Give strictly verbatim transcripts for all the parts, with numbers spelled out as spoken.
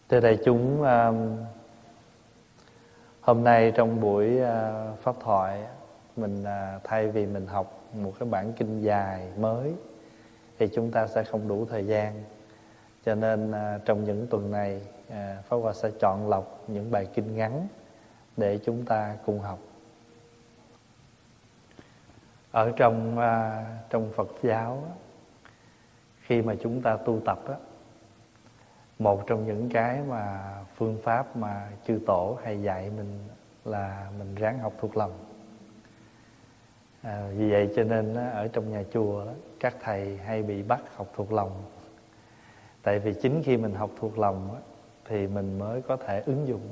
Thưa đại chúng, hôm nay trong buổi pháp thoại, mình thay vì mình học một cái bản kinh dài mới thì chúng ta sẽ không đủ thời gian. Cho nên trong những tuần này, Pháp Hòa sẽ chọn lọc những bài kinh ngắn để chúng ta cùng học. Ở trong trong Phật giáo, khi mà chúng ta tu tập á, một trong những cái mà phương pháp mà chư tổ hay dạy mình là mình ráng học thuộc lòng. À, vì vậy cho nên ở trong nhà chùa đó, các thầy hay bị bắt học thuộc lòng. Tại vì chính khi mình học thuộc lòng á, thì mình mới có thể ứng dụng.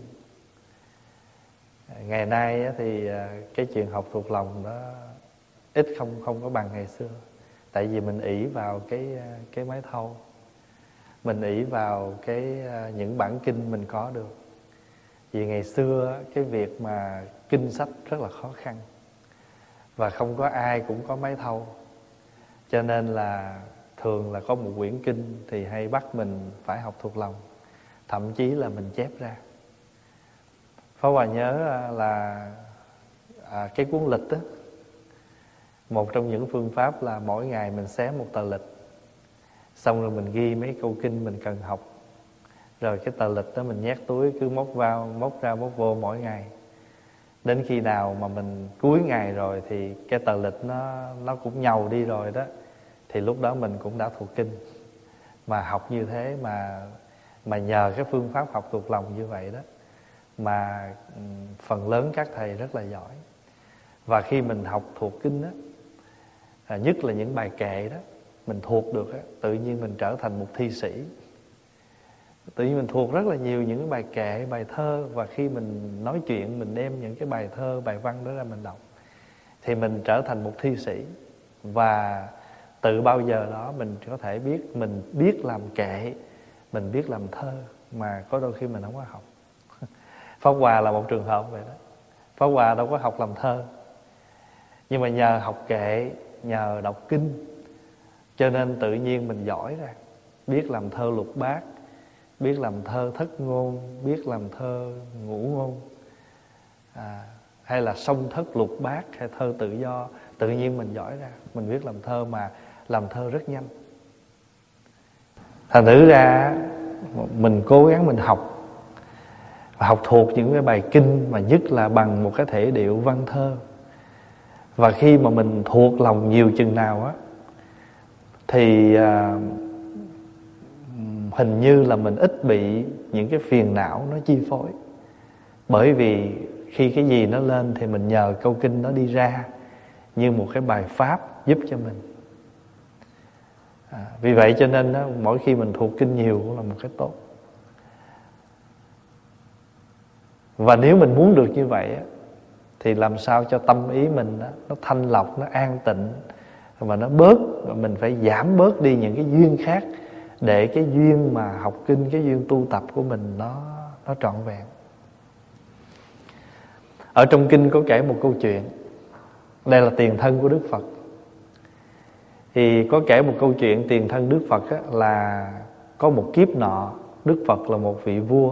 Ngày nay á, thì cái chuyện học thuộc lòng đó ít không không có bằng ngày xưa. Tại vì mình ỷ vào cái cái máy thâu, mình ỷ vào cái những bản kinh mình có được. Vì ngày xưa cái việc mà kinh sách rất là khó khăn và không có ai cũng có máy thâu, cho nên là thường là có một quyển kinh thì hay bắt mình phải học thuộc lòng, thậm chí là mình chép ra. Pháp Hòa nhớ là à, cái cuốn lịch đó, một trong những phương pháp là mỗi ngày mình xé một tờ lịch, xong rồi mình ghi mấy câu kinh mình cần học, rồi cái tờ lịch đó mình nhét túi, cứ móc vào móc ra móc vô mỗi ngày. Đến khi nào mà mình cuối ngày rồi thì cái tờ lịch nó nó cũng nhàu đi rồi đó, thì lúc đó mình cũng đã thuộc kinh. Mà học như thế mà mà nhờ cái phương pháp học thuộc lòng như vậy đó mà phần lớn các thầy rất là giỏi. Và khi mình học thuộc kinh đó, nhất là những bài kệ đó, mình thuộc được á, tự nhiên mình trở thành một thi sĩ. Tự nhiên mình thuộc rất là nhiều những cái bài kệ, bài thơ. Và khi mình nói chuyện, mình đem những cái bài thơ, bài văn đó ra mình đọc, thì mình trở thành một thi sĩ. Và từ bao giờ đó mình có thể biết, mình biết làm kệ, mình biết làm thơ, mà có đôi khi mình không có học. Pháp Hòa là một trường hợp vậy đó. Pháp Hòa đâu có học làm thơ, nhưng mà nhờ học kệ, nhờ đọc kinh, cho nên tự nhiên mình giỏi ra. Biết làm thơ lục bát, biết làm thơ thất ngôn, biết làm thơ ngũ ngôn, à, hay là song thất lục bát, hay thơ tự do. Tự nhiên mình giỏi ra, mình biết làm thơ, mà làm thơ rất nhanh. Thành thử ra mình cố gắng mình học, học thuộc những cái bài kinh, mà nhất là bằng một cái thể điệu văn thơ. Và khi mà mình thuộc lòng nhiều chừng nào á, thì à, hình như là mình ít bị những cái phiền não nó chi phối. Bởi vì khi cái gì nó lên thì mình nhờ câu kinh nó đi ra như một cái bài pháp giúp cho mình. à, Vì vậy cho nên đó, mỗi khi mình thuộc kinh nhiều cũng là một cái tốt. Và nếu mình muốn được như vậy á, thì làm sao cho tâm ý mình đó, nó thanh lọc, nó an tịnh, và nó bớt, và mình phải giảm bớt đi những cái duyên khác, để cái duyên mà học kinh, cái duyên tu tập của mình nó, nó trọn vẹn. Ở trong kinh có kể một câu chuyện. Đây là tiền thân của Đức Phật. Thì có kể một câu chuyện tiền thân Đức Phật á, là có một kiếp nọ, Đức Phật là một vị vua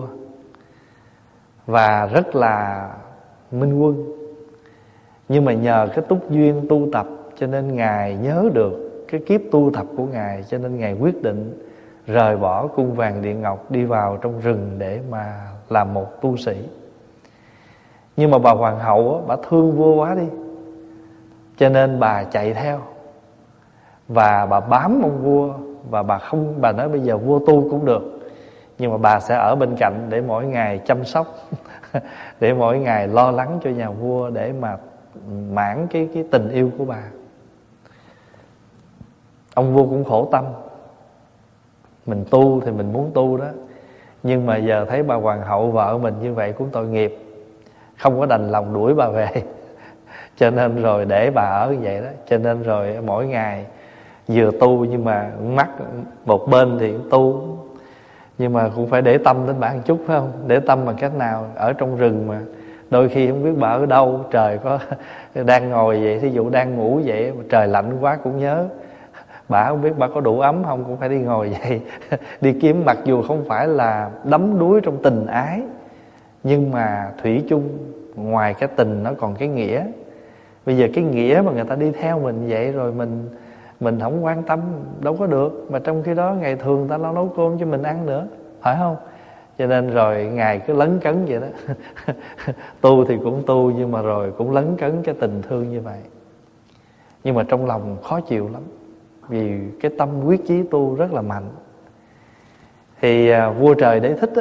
và rất là minh quân. Nhưng mà nhờ cái túc duyên tu tập, cho nên Ngài nhớ được cái kiếp tu tập của Ngài, cho nên Ngài quyết định rời bỏ cung vàng điện ngọc, đi vào trong rừng để mà làm một tu sĩ. Nhưng mà bà hoàng hậu á, bà thương vua quá đi, cho nên bà chạy theo và bà bám ông vua. Và bà không, bà nói bây giờ vua tu cũng được, nhưng mà bà sẽ ở bên cạnh để mỗi ngày chăm sóc để mỗi ngày lo lắng cho nhà vua, để mà mãn cái, cái tình yêu của bà. Ông vua cũng khổ tâm. Mình tu thì mình muốn tu đó, nhưng mà giờ thấy bà hoàng hậu vợ mình như vậy cũng tội nghiệp, không có đành lòng đuổi bà về. Cho nên rồi để bà ở như vậy đó. Cho nên rồi mỗi ngày vừa tu, nhưng mà mắt một bên thì tu, nhưng mà cũng phải để tâm đến bà một chút, phải không? Để tâm bằng cách nào? Ở trong rừng mà đôi khi không biết bà ở đâu, trời có đang ngồi vậy, thí dụ đang ngủ vậy, trời lạnh quá cũng nhớ. Bà không biết bà có đủ ấm không, cũng phải đi ngồi vậy đi kiếm, mặc dù không phải là đắm đuối trong tình ái, nhưng mà thủy chung ngoài cái tình nó còn cái nghĩa. Bây giờ cái nghĩa mà người ta đi theo mình vậy rồi mình mình không quan tâm đâu có được. Mà trong khi đó ngày thường người ta lo nấu cơm cho mình ăn nữa, phải không? Cho nên rồi Ngài cứ lấn cấn vậy đó tu thì cũng tu, nhưng mà rồi cũng lấn cấn cái tình thương như vậy. Nhưng mà trong lòng khó chịu lắm, vì cái tâm quyết chí tu rất là mạnh. Thì à, vua trời Đế Thích á,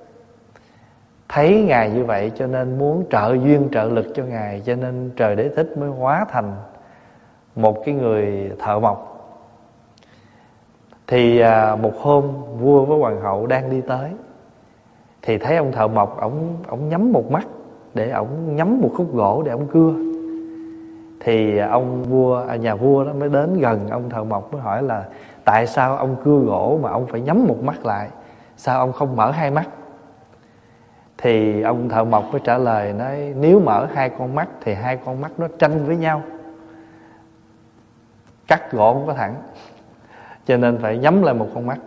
thấy Ngài như vậy cho nên muốn trợ duyên trợ lực cho Ngài, cho nên trời Đế Thích mới hóa thành một cái người thợ mộc. Thì à, một hôm vua với hoàng hậu đang đi tới, thì thấy ông thợ mộc, ổng ổng nhắm một mắt để ổng nhắm một khúc gỗ để ổng cưa. Thì ông vua, nhà vua đó mới đến gần ông thợ mộc, mới hỏi là tại sao ông cưa gỗ mà ông phải nhắm một mắt lại, sao ông không mở hai mắt? Thì ông thợ mộc mới trả lời nói, nếu mở hai con mắt thì hai con mắt nó tranh với nhau, cắt gỗ không có thẳng, cho nên phải nhắm lại một con mắt.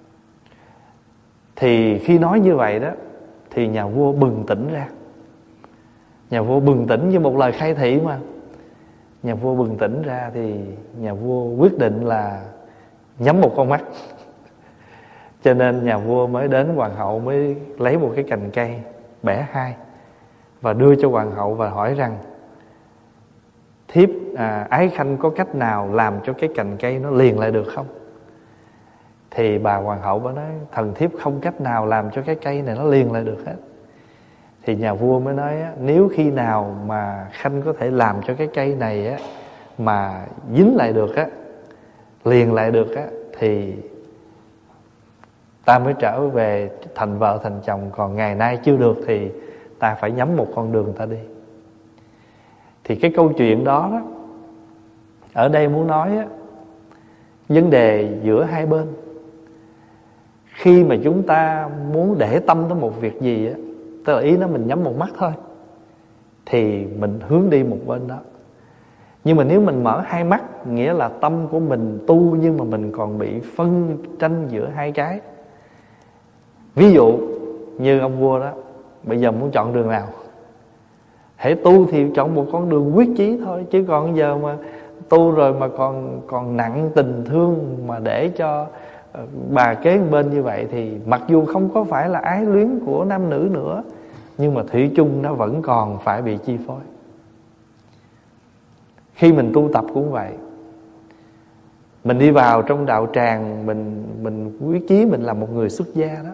Thì khi nói như vậy đó, thì nhà vua bừng tỉnh ra. Nhà vua bừng tỉnh như một lời khai thị mà. Nhà vua bừng tỉnh ra thì nhà vua quyết định là nhắm một con mắt. Cho nên nhà vua mới đến hoàng hậu, mới lấy một cái cành cây bẻ hai và đưa cho hoàng hậu và hỏi rằng, thiếp à, ái khanh có cách nào làm cho cái cành cây nó liền lại được không? Thì bà hoàng hậu mới nói, thần thiếp không cách nào làm cho cái cây này nó liền lại được hết. Thì nhà vua mới nói, nếu khi nào mà khanh có thể làm cho cái cây này á, mà dính lại được á, liền lại được á, thì ta mới trở về thành vợ thành chồng. Còn ngày nay chưa được thì ta phải nhắm một con đường ta đi. Thì cái câu chuyện đó, đó ở đây muốn nói á, vấn đề giữa hai bên. Khi mà chúng ta muốn để tâm tới một việc gì á, tức là ý nó mình nhắm một mắt thôi, thì mình hướng đi một bên đó. Nhưng mà nếu mình mở hai mắt, nghĩa là tâm của mình tu nhưng mà mình còn bị phân tranh giữa hai cái. Ví dụ như ông vua đó, bây giờ muốn chọn đường nào? Hễ tu thì chọn một con đường quyết chí thôi. Chứ còn giờ mà tu rồi mà còn còn nặng tình thương mà để cho bà kế bên như vậy, thì mặc dù không có phải là ái luyến của nam nữ nữa, nhưng mà thủy chung nó vẫn còn phải bị chi phối. Khi mình tu tập cũng vậy. Mình đi vào trong đạo tràng, Mình mình quyết chí mình là một người xuất gia đó,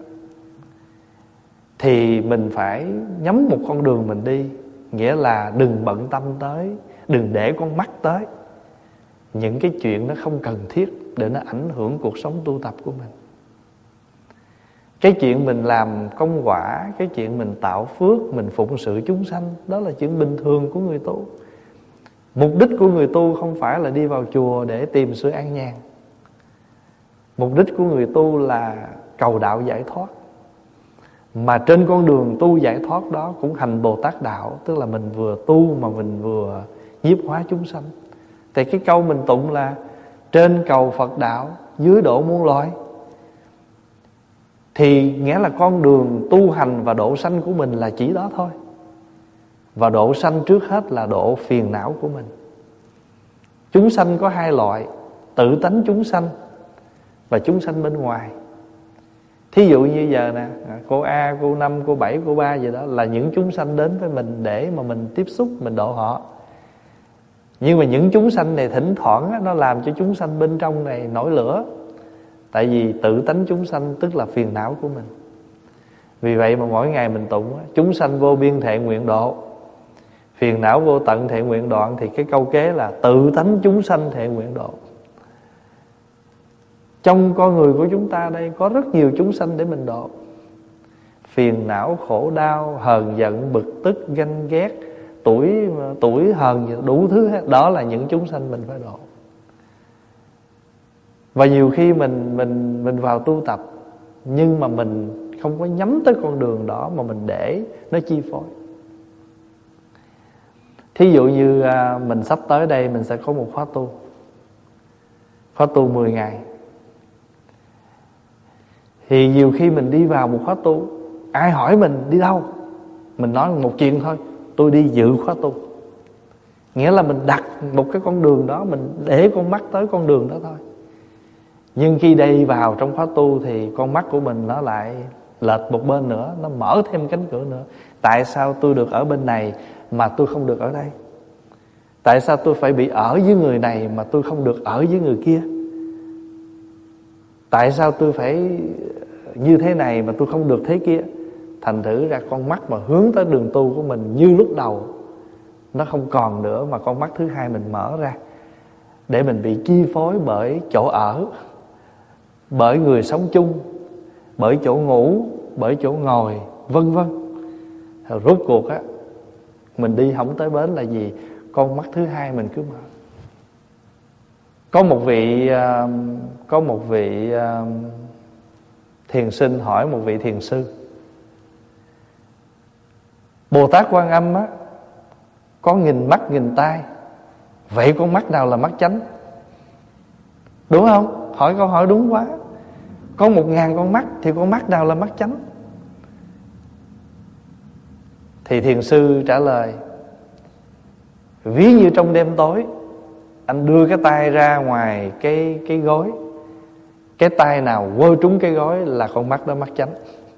thì mình phải nhắm một con đường mình đi. Nghĩa là đừng bận tâm tới, đừng để con mắt tới những cái chuyện nó không cần thiết, để nó ảnh hưởng cuộc sống tu tập của mình. Cái chuyện mình làm công quả, cái chuyện mình tạo phước, mình phụng sự chúng sanh, đó là chuyện bình thường của người tu. Mục đích của người tu không phải là đi vào chùa để tìm sự an nhàn. Mục đích của người tu là cầu đạo giải thoát. Mà trên con đường tu giải thoát đó cũng hành Bồ Tát đạo, tức là mình vừa tu mà mình vừa nhiếp hóa chúng sanh. Thì cái câu mình tụng là trên cầu Phật đạo, dưới độ muôn loài, thì nghĩa là con đường tu hành và độ sanh của mình là chỉ đó thôi. Và độ sanh trước hết là độ phiền não của mình. Chúng sanh có hai loại, tự tánh chúng sanh và chúng sanh bên ngoài. Thí dụ như giờ nè, cô A, cô Năm, cô Bảy, cô Ba gì đó là những chúng sanh đến với mình để mà mình tiếp xúc, mình độ họ. Nhưng mà những chúng sanh này thỉnh thoảng á, nó làm cho chúng sanh bên trong này nổi lửa. Tại vì tự tánh chúng sanh tức là phiền não của mình. Vì vậy mà mỗi ngày mình tụng á, chúng sanh vô biên thệ nguyện độ, phiền não vô tận thệ nguyện đoạn. Thì cái câu kế là tự tánh chúng sanh thệ nguyện độ. Trong con người của chúng ta đây có rất nhiều chúng sanh để mình độ. Phiền não, khổ đau, hờn giận, bực tức, ganh ghét, tuổi tuổi hờn, đủ thứ hết. Đó là những chúng sanh mình phải độ. Và nhiều khi mình mình mình vào tu tập, nhưng mà mình không có nhắm tới con đường đó, mà mình để nó chi phối. Thí dụ như à, mình sắp tới đây mình sẽ có một khóa tu. khóa tu mười ngày. Thì nhiều khi mình đi vào một khóa tu, ai hỏi mình đi đâu, mình nói một chuyện thôi: tôi đi dự khóa tu. Nghĩa là mình đặt một cái con đường đó, mình để con mắt tới con đường đó thôi. Nhưng khi đi vào trong khóa tu thì con mắt của mình nó lại lệch một bên nữa, nó mở thêm cánh cửa nữa. Tại sao tôi được ở bên này mà tôi không được ở đây? Tại sao tôi phải bị ở với người này mà tôi không được ở với người kia? Tại sao tôi phải như thế này mà tôi không được thế kia? Thành thử ra con mắt mà hướng tới đường tu của mình như lúc đầu nó không còn nữa, mà con mắt thứ hai mình mở ra để mình bị chi phối bởi chỗ ở, bởi người sống chung, bởi chỗ ngủ, bởi chỗ ngồi, vân vân. Rốt cuộc á, mình đi không tới bến là gì? Con mắt thứ hai mình cứ mở. Có một vị Có một vị thiền sinh hỏi một vị thiền sư: Bồ Tát Quan Âm á, có nghìn mắt nghìn tai, vậy con mắt nào là mắt chánh? Đúng không? Hỏi câu hỏi đúng quá. Có một ngàn con mắt thì con mắt nào là mắt chánh? Thì thiền sư trả lời: ví như trong đêm tối, anh đưa cái tay ra ngoài cái, cái gối, cái tay nào quơ trúng cái gối là con mắt đó mắt chánh.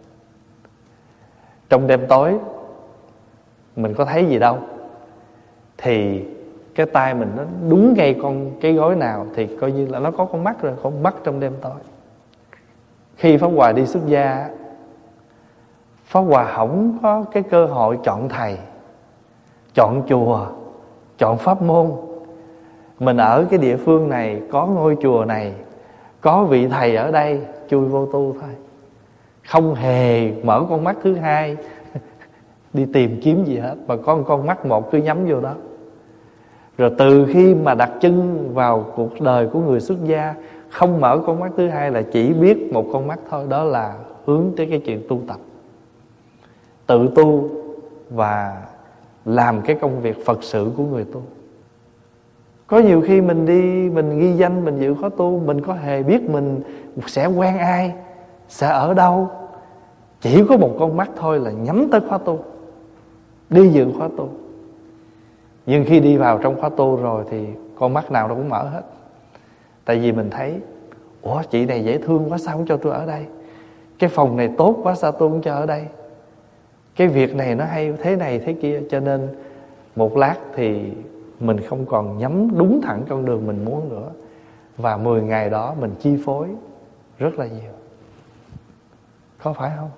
Trong đêm tối mình có thấy gì đâu, thì cái tay mình nó đúng ngay con cái gối nào thì coi như là nó có con mắt rồi, con mắt trong đêm tối. Khi Pháp Hòa đi xuất gia, Pháp Hòa không có cái cơ hội chọn thầy, chọn chùa, chọn pháp môn. Mình ở cái địa phương này, có ngôi chùa này, có vị thầy ở đây, chui vô tu thôi. Không hề mở con mắt thứ hai đi tìm kiếm gì hết, mà có một con mắt một cứ nhắm vô đó. Rồi từ khi mà đặt chân vào cuộc đời của người xuất gia, không mở con mắt thứ hai là chỉ biết một con mắt thôi, đó là hướng tới cái chuyện tu tập, tự tu và làm cái công việc Phật sự của người tu. Có nhiều khi mình đi, mình ghi danh, mình dự khóa tu, mình có hề biết mình sẽ quen ai, sẽ ở đâu. Chỉ có một con mắt thôi là nhắm tới khóa tu, đi dự khóa tu. Nhưng khi đi vào trong khóa tu rồi thì con mắt nào nó cũng mở hết. Tại vì mình thấy: ủa, chị này dễ thương quá, sao không cho tôi ở đây? Cái phòng này tốt quá, sao tôi không cho ở đây? Cái việc này nó hay thế này thế kia. Cho nên một lát thì mình không còn nhắm đúng thẳng con đường mình muốn nữa. Và mười ngày đó mình chi phối rất là nhiều. Có phải không?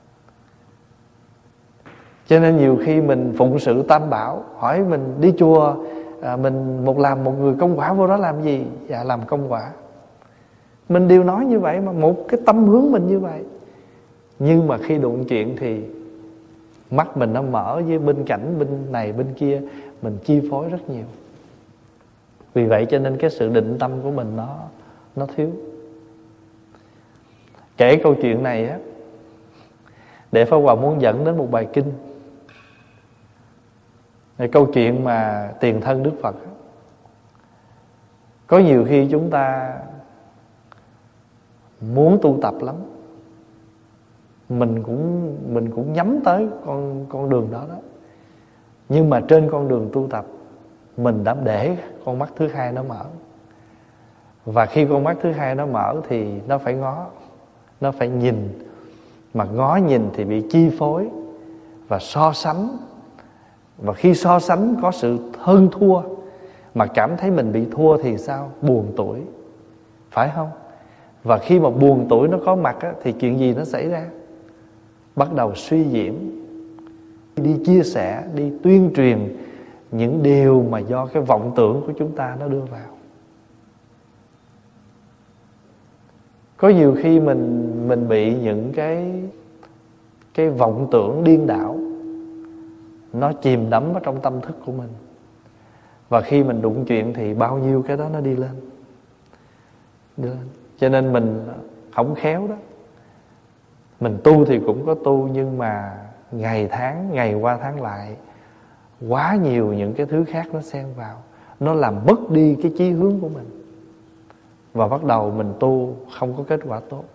Cho nên nhiều khi mình phụng sự Tam Bảo, hỏi mình đi chùa, à, mình một làm một người công quả vô đó làm gì? Dạ làm công quả. Mình đều nói như vậy mà, một cái tâm hướng mình như vậy. Nhưng mà khi đụng chuyện thì mắt mình nó mở với bên cạnh, bên này bên kia, mình chi phối rất nhiều. Vì vậy cho nên cái sự định tâm của mình nó nó thiếu. Kể câu chuyện này á, để Pháp Hòa muốn dẫn đến một bài kinh. Câu chuyện mà tiền thân Đức Phật. Có nhiều khi chúng ta muốn tu tập lắm, mình cũng mình cũng nhắm tới con con đường đó đó. Nhưng mà trên con đường tu tập, mình đã để con mắt thứ hai nó mở. Và khi con mắt thứ hai nó mở thì nó phải ngó, nó phải nhìn. Mà ngó nhìn thì bị chi phối và so sánh. Và khi so sánh có sự hơn thua, mà cảm thấy mình bị thua thì sao? Buồn tủi, phải không? Và khi mà buồn tủi nó có mặt á, thì chuyện gì nó xảy ra? Bắt đầu suy diễn, đi chia sẻ, đi tuyên truyền những điều mà do cái vọng tưởng của chúng ta nó đưa vào. Có nhiều khi mình mình bị những cái cái vọng tưởng điên đảo nó chìm đắm ở trong tâm thức của mình. Và khi mình đụng chuyện thì bao nhiêu cái đó nó đi lên, đi lên. Cho nên mình không khéo đó. Mình tu thì cũng có tu, nhưng mà ngày tháng, ngày qua tháng lại, quá nhiều những cái thứ khác nó xen vào, nó làm mất đi cái chí hướng của mình. và bắt đầu mình tu không có kết quả tốt.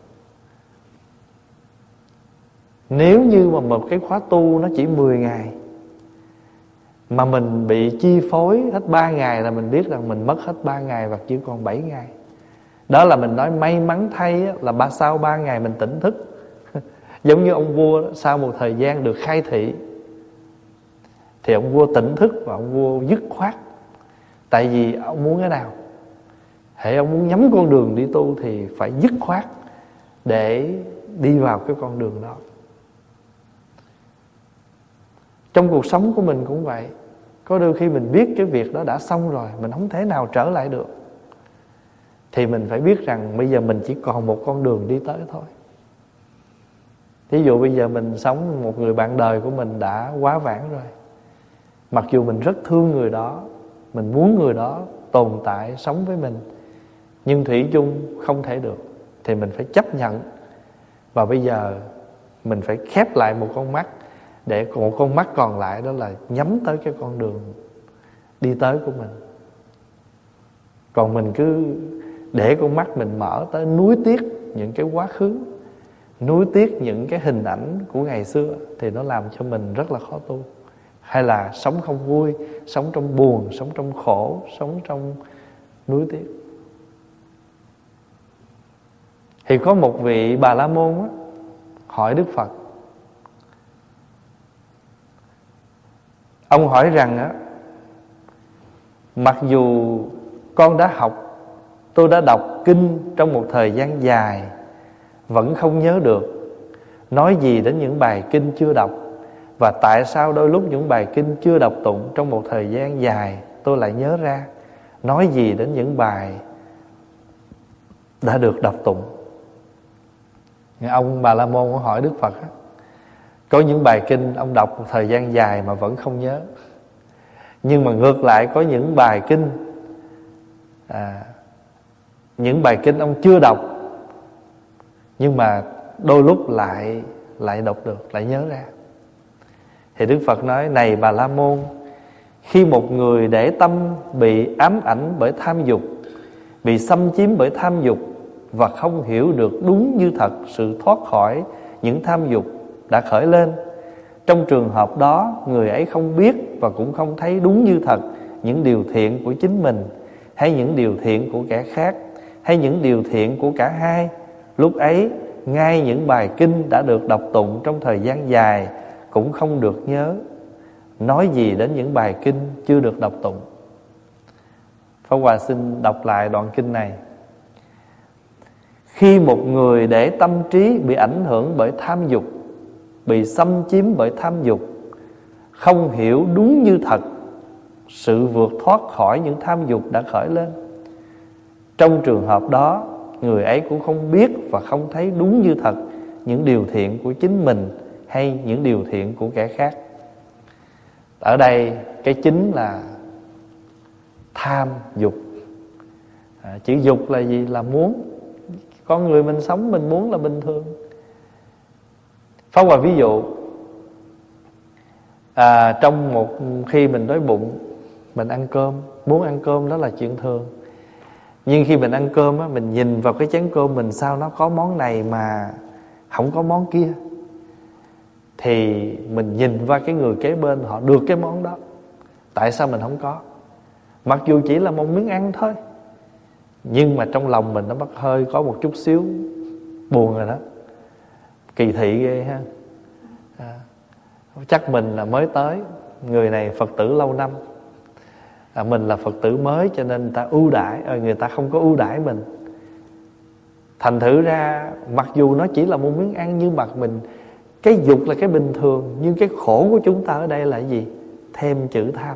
Nếu như mà một cái khóa tu nó chỉ mười ngày mà mình bị chi phối hết ba ngày là mình biết rằng mình mất hết ba ngày và chỉ còn bảy ngày. Đó là mình nói may mắn thay là ba sau ba ngày mình tỉnh thức. Giống như ông vua đó, sau một thời gian được khai thị thì ông vua tỉnh thức và ông vua dứt khoát. Tại vì ông muốn cái nào? Hễ ông muốn nhắm con đường đi tu thì phải dứt khoát để đi vào cái con đường đó. Trong cuộc sống của mình cũng vậy. Có đôi khi mình biết cái việc đó đã xong rồi, mình không thể nào trở lại được, thì mình phải biết rằng bây giờ mình chỉ còn một con đường đi tới thôi. Ví dụ bây giờ mình sống một người bạn đời của mình đã quá vãng rồi. Mặc dù mình rất thương người đó, mình muốn người đó tồn tại, sống với mình, nhưng thủy chung không thể được, thì mình phải chấp nhận. Và bây giờ mình phải khép lại một con mắt, để một con mắt còn lại đó là nhắm tới cái con đường đi tới của mình. Còn mình cứ để con mắt mình mở tới nuối tiếc những cái quá khứ, nuối tiếc những cái hình ảnh của ngày xưa, thì nó làm cho mình rất là khó tu. Hay là sống không vui, sống trong buồn, sống trong khổ, sống trong nuối tiếc. Thì có một vị Bà La Môn á, hỏi Đức Phật. Ông hỏi rằng á, mặc dù con đã học, tôi đã đọc kinh trong một thời gian dài vẫn không nhớ được, nói gì đến những bài kinh chưa đọc? Và tại sao đôi lúc những bài kinh chưa đọc tụng trong một thời gian dài tôi lại nhớ ra? Nói gì đến những bài đã được đọc tụng? Ông Bà La Môn hỏi Đức Phật, có những bài kinh ông đọc một thời gian dài mà vẫn không nhớ, nhưng mà ngược lại có những bài kinh à, những bài kinh ông chưa đọc, nhưng mà đôi lúc lại lại đọc được, lại nhớ ra. Thì Đức Phật nói, này Bà La Môn, khi một người để tâm bị ám ảnh bởi tham dục, bị xâm chiếm bởi tham dục, và không hiểu được đúng như thật sự thoát khỏi những tham dục đã khởi lên, trong trường hợp đó người ấy không biết và cũng không thấy đúng như thật những điều thiện của chính mình, hay những điều thiện của kẻ khác, hay những điều thiện của cả hai. Lúc ấy ngay những bài kinh đã được đọc tụng trong thời gian dài cũng không được nhớ, nói gì đến những bài kinh chưa được đọc tụng. Pháp Hòa xin đọc lại đoạn kinh này. Khi một người để tâm trí bị ảnh hưởng bởi tham dục, bị xâm chiếm bởi tham dục, không hiểu đúng như thật sự vượt thoát khỏi những tham dục đã khởi lên, trong trường hợp đó người ấy cũng không biết và không thấy đúng như thật những điều thiện của chính mình hay những điều thiện của kẻ khác. Ở đây cái chính là tham dục. à, Chữ dục là gì? Là muốn. Con người mình sống mình muốn là bình thường. Pháp Hòa ví dụ, à, trong một khi mình đói bụng, mình ăn cơm, muốn ăn cơm đó là chuyện thường. Nhưng khi mình ăn cơm á, mình nhìn vào cái chén cơm mình, sao nó có món này mà không có món kia, thì mình nhìn qua cái người kế bên họ được cái món đó, tại sao mình không có? Mặc dù chỉ là một miếng ăn thôi, nhưng mà trong lòng mình nó bắt hơi có một chút xíu buồn rồi đó. Kỳ thị ghê ha. à, Chắc mình là mới tới, người này Phật tử lâu năm, à, mình là Phật tử mới cho nên người ta ưu đãi, à, người ta không có ưu đãi mình. Thành thử ra mặc dù nó chỉ là một miếng ăn, nhưng mà mình, cái dục là cái bình thường, nhưng cái khổ của chúng ta ở đây là gì? Thêm chữ tham.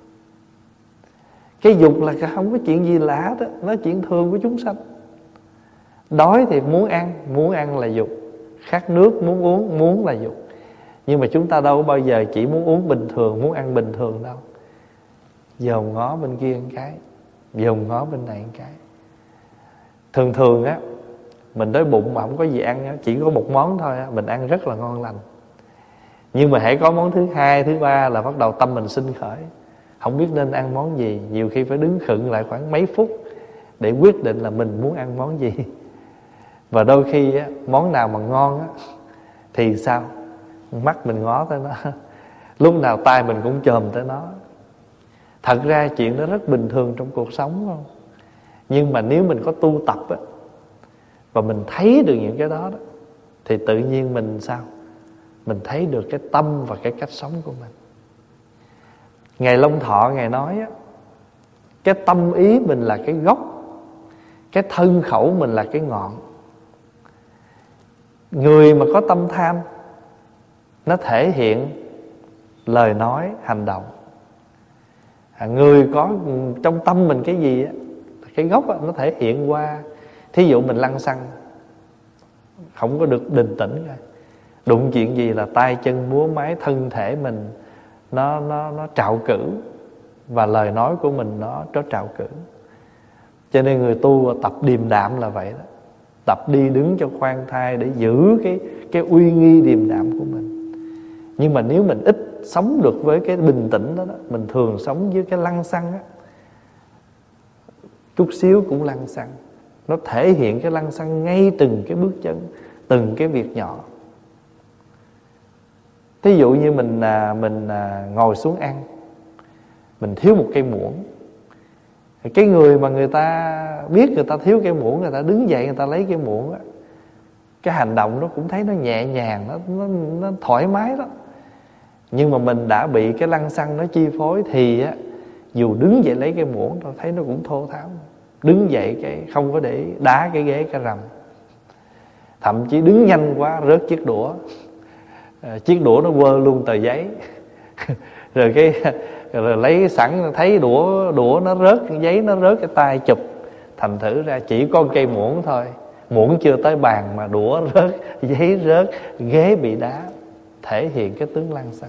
Cái dục là không có chuyện gì lạ đó, nó chuyện thường của chúng sanh. Đói thì muốn ăn, muốn ăn là dục. Khát nước muốn uống, muốn là dục. Nhưng mà chúng ta đâu bao giờ chỉ muốn uống bình thường, muốn ăn bình thường đâu. Dòm ngó bên kia một cái, dòm ngó bên này một cái. Thường thường á, mình đói bụng mà không có gì ăn á, chỉ có một món thôi á, mình ăn rất là ngon lành. Nhưng mà hãy có món thứ hai, thứ ba là bắt đầu tâm mình sinh khởi, không biết nên ăn món gì. Nhiều khi phải đứng khựng lại khoảng mấy phút để quyết định là mình muốn ăn món gì. Và đôi khi á, món nào mà ngon á, thì sao? Mắt mình ngó tới nó, lúc nào tai mình cũng chồm tới nó. Thật ra chuyện đó rất bình thường trong cuộc sống không? Nhưng mà nếu mình có tu tập á, và mình thấy được những cái đó, đó thì tự nhiên mình sao? Mình thấy được cái tâm và cái cách sống của mình. Ngài Long Thọ Ngài nói á, cái tâm ý mình là cái gốc, cái thân khẩu mình là cái ngọn. Người mà có tâm tham, nó thể hiện lời nói, hành động. à, Người có trong tâm mình cái gì á, cái gốc á, nó thể hiện qua. Thí dụ mình lăng xăng, không có được bình tĩnh rồi, đụng chuyện gì là tay chân múa máy, thân thể mình nó nó nó trạo cử, và lời nói của mình nó nó trạo cử. Cho nên người tu tập điềm đạm là vậy đó. Tập đi đứng cho khoan thai để giữ cái cái uy nghi điềm đạm của mình. Nhưng mà nếu mình ít sống được với cái bình tĩnh đó, đó mình thường sống với cái lăng xăng á, chút xíu cũng lăng xăng. Nó thể hiện cái lăng xăng ngay từng cái bước chân, từng cái việc nhỏ. Thí dụ như mình à, mình à, ngồi xuống ăn, mình thiếu một cây muỗng. Cái người mà người ta biết người ta thiếu cây muỗng, người ta đứng dậy người ta lấy cây muỗng á, cái hành động nó cũng thấy nó nhẹ nhàng, nó, nó, nó thoải mái đó. Nhưng mà mình đã bị cái lăng xăng nó chi phối thì á, dù đứng dậy lấy cái muỗng tôi thấy nó cũng thô tháo. Đứng dậy cái không có để đá cái ghế cái rầm, thậm chí đứng nhanh quá rớt chiếc đũa, à, chiếc đũa nó quơ luôn tờ giấy. Rồi cái rồi lấy sẵn thấy đũa đũa nó rớt, giấy nó rớt, cái tay chụp. Thành thử ra chỉ có cây muỗng thôi, muỗng chưa tới bàn mà đũa rớt, giấy rớt, ghế bị đá, thể hiện cái tướng lăng xăng.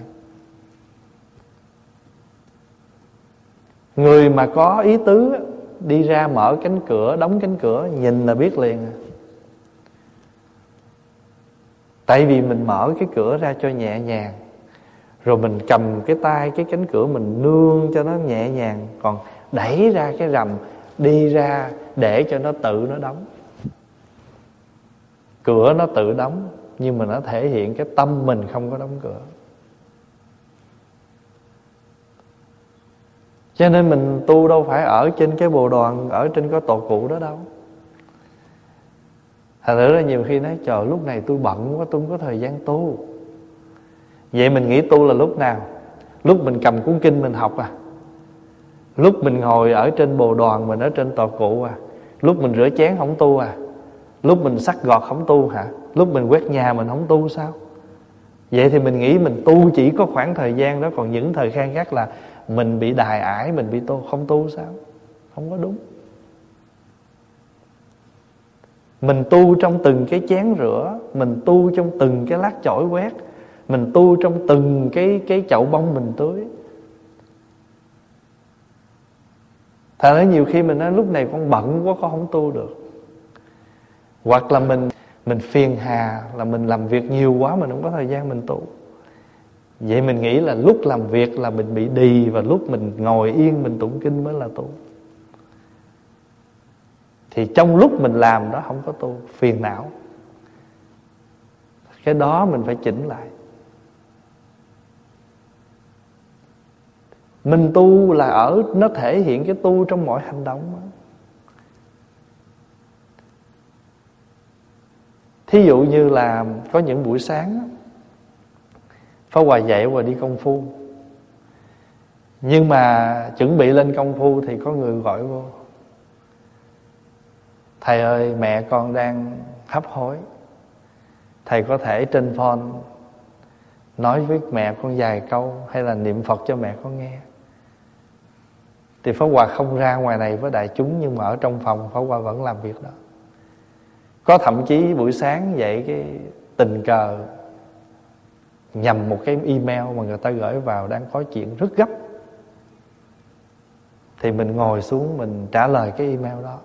Người mà có ý tứ đi ra mở cánh cửa, đóng cánh cửa, nhìn là biết liền. Tại vì mình mở cái cửa ra cho nhẹ nhàng, rồi mình cầm cái tay cái cánh cửa mình nương cho nó nhẹ nhàng, còn đẩy ra cái rầm đi ra để cho nó tự nó đóng. Cửa nó tự đóng, nhưng mà nó thể hiện cái tâm mình không có đóng cửa. Cho nên mình tu đâu phải ở trên cái bồ đoàn, ở trên cái tọa cụ đó đâu. Thành thử ra nhiều khi nói trời lúc này tôi bận quá, tôi không có thời gian tu. Vậy mình nghĩ tu là lúc nào? Lúc mình cầm cuốn kinh mình học à? Lúc mình ngồi ở trên bồ đoàn, mình ở trên tọa cụ à? Lúc mình rửa chén không tu à? Lúc mình xắt gọt không tu hả? Lúc mình quét nhà mình không tu sao? Vậy thì mình nghĩ mình tu chỉ có khoảng thời gian đó, còn những thời gian khác là mình bị đài ải, mình bị tu, không tu sao? Không có đúng. Mình tu trong từng cái chén rửa, mình tu trong từng cái lát chổi quét, mình tu trong từng cái cái chậu bông mình tưới. Thật ra nhiều khi mình nói lúc này con bận quá, con không tu được. Hoặc là mình mình phiền hà, là mình làm việc nhiều quá, mình không có thời gian mình tu. Vậy mình nghĩ là lúc làm việc là mình bị đì, và lúc mình ngồi yên mình tụng kinh mới là tu. Thì trong lúc mình làm đó không có tu, phiền não. Cái đó mình phải chỉnh lại. Mình tu là ở, nó thể hiện cái tu trong mọi hành động đó. Thí dụ như là có những buổi sáng Pháp Hòa dậy và đi công phu, nhưng mà chuẩn bị lên công phu thì có người gọi vô: thầy ơi, mẹ con đang hấp hối, thầy có thể trên phone nói với mẹ con vài câu, hay là niệm Phật cho mẹ con nghe. Thì Pháp Hòa không ra ngoài này với đại chúng, nhưng mà ở trong phòng Pháp Hòa vẫn làm việc đó. Có thậm chí buổi sáng dậy cái tình cờ nhầm một cái email mà người ta gửi vào, đang có chuyện rất gấp, thì mình ngồi xuống mình trả lời cái email đó.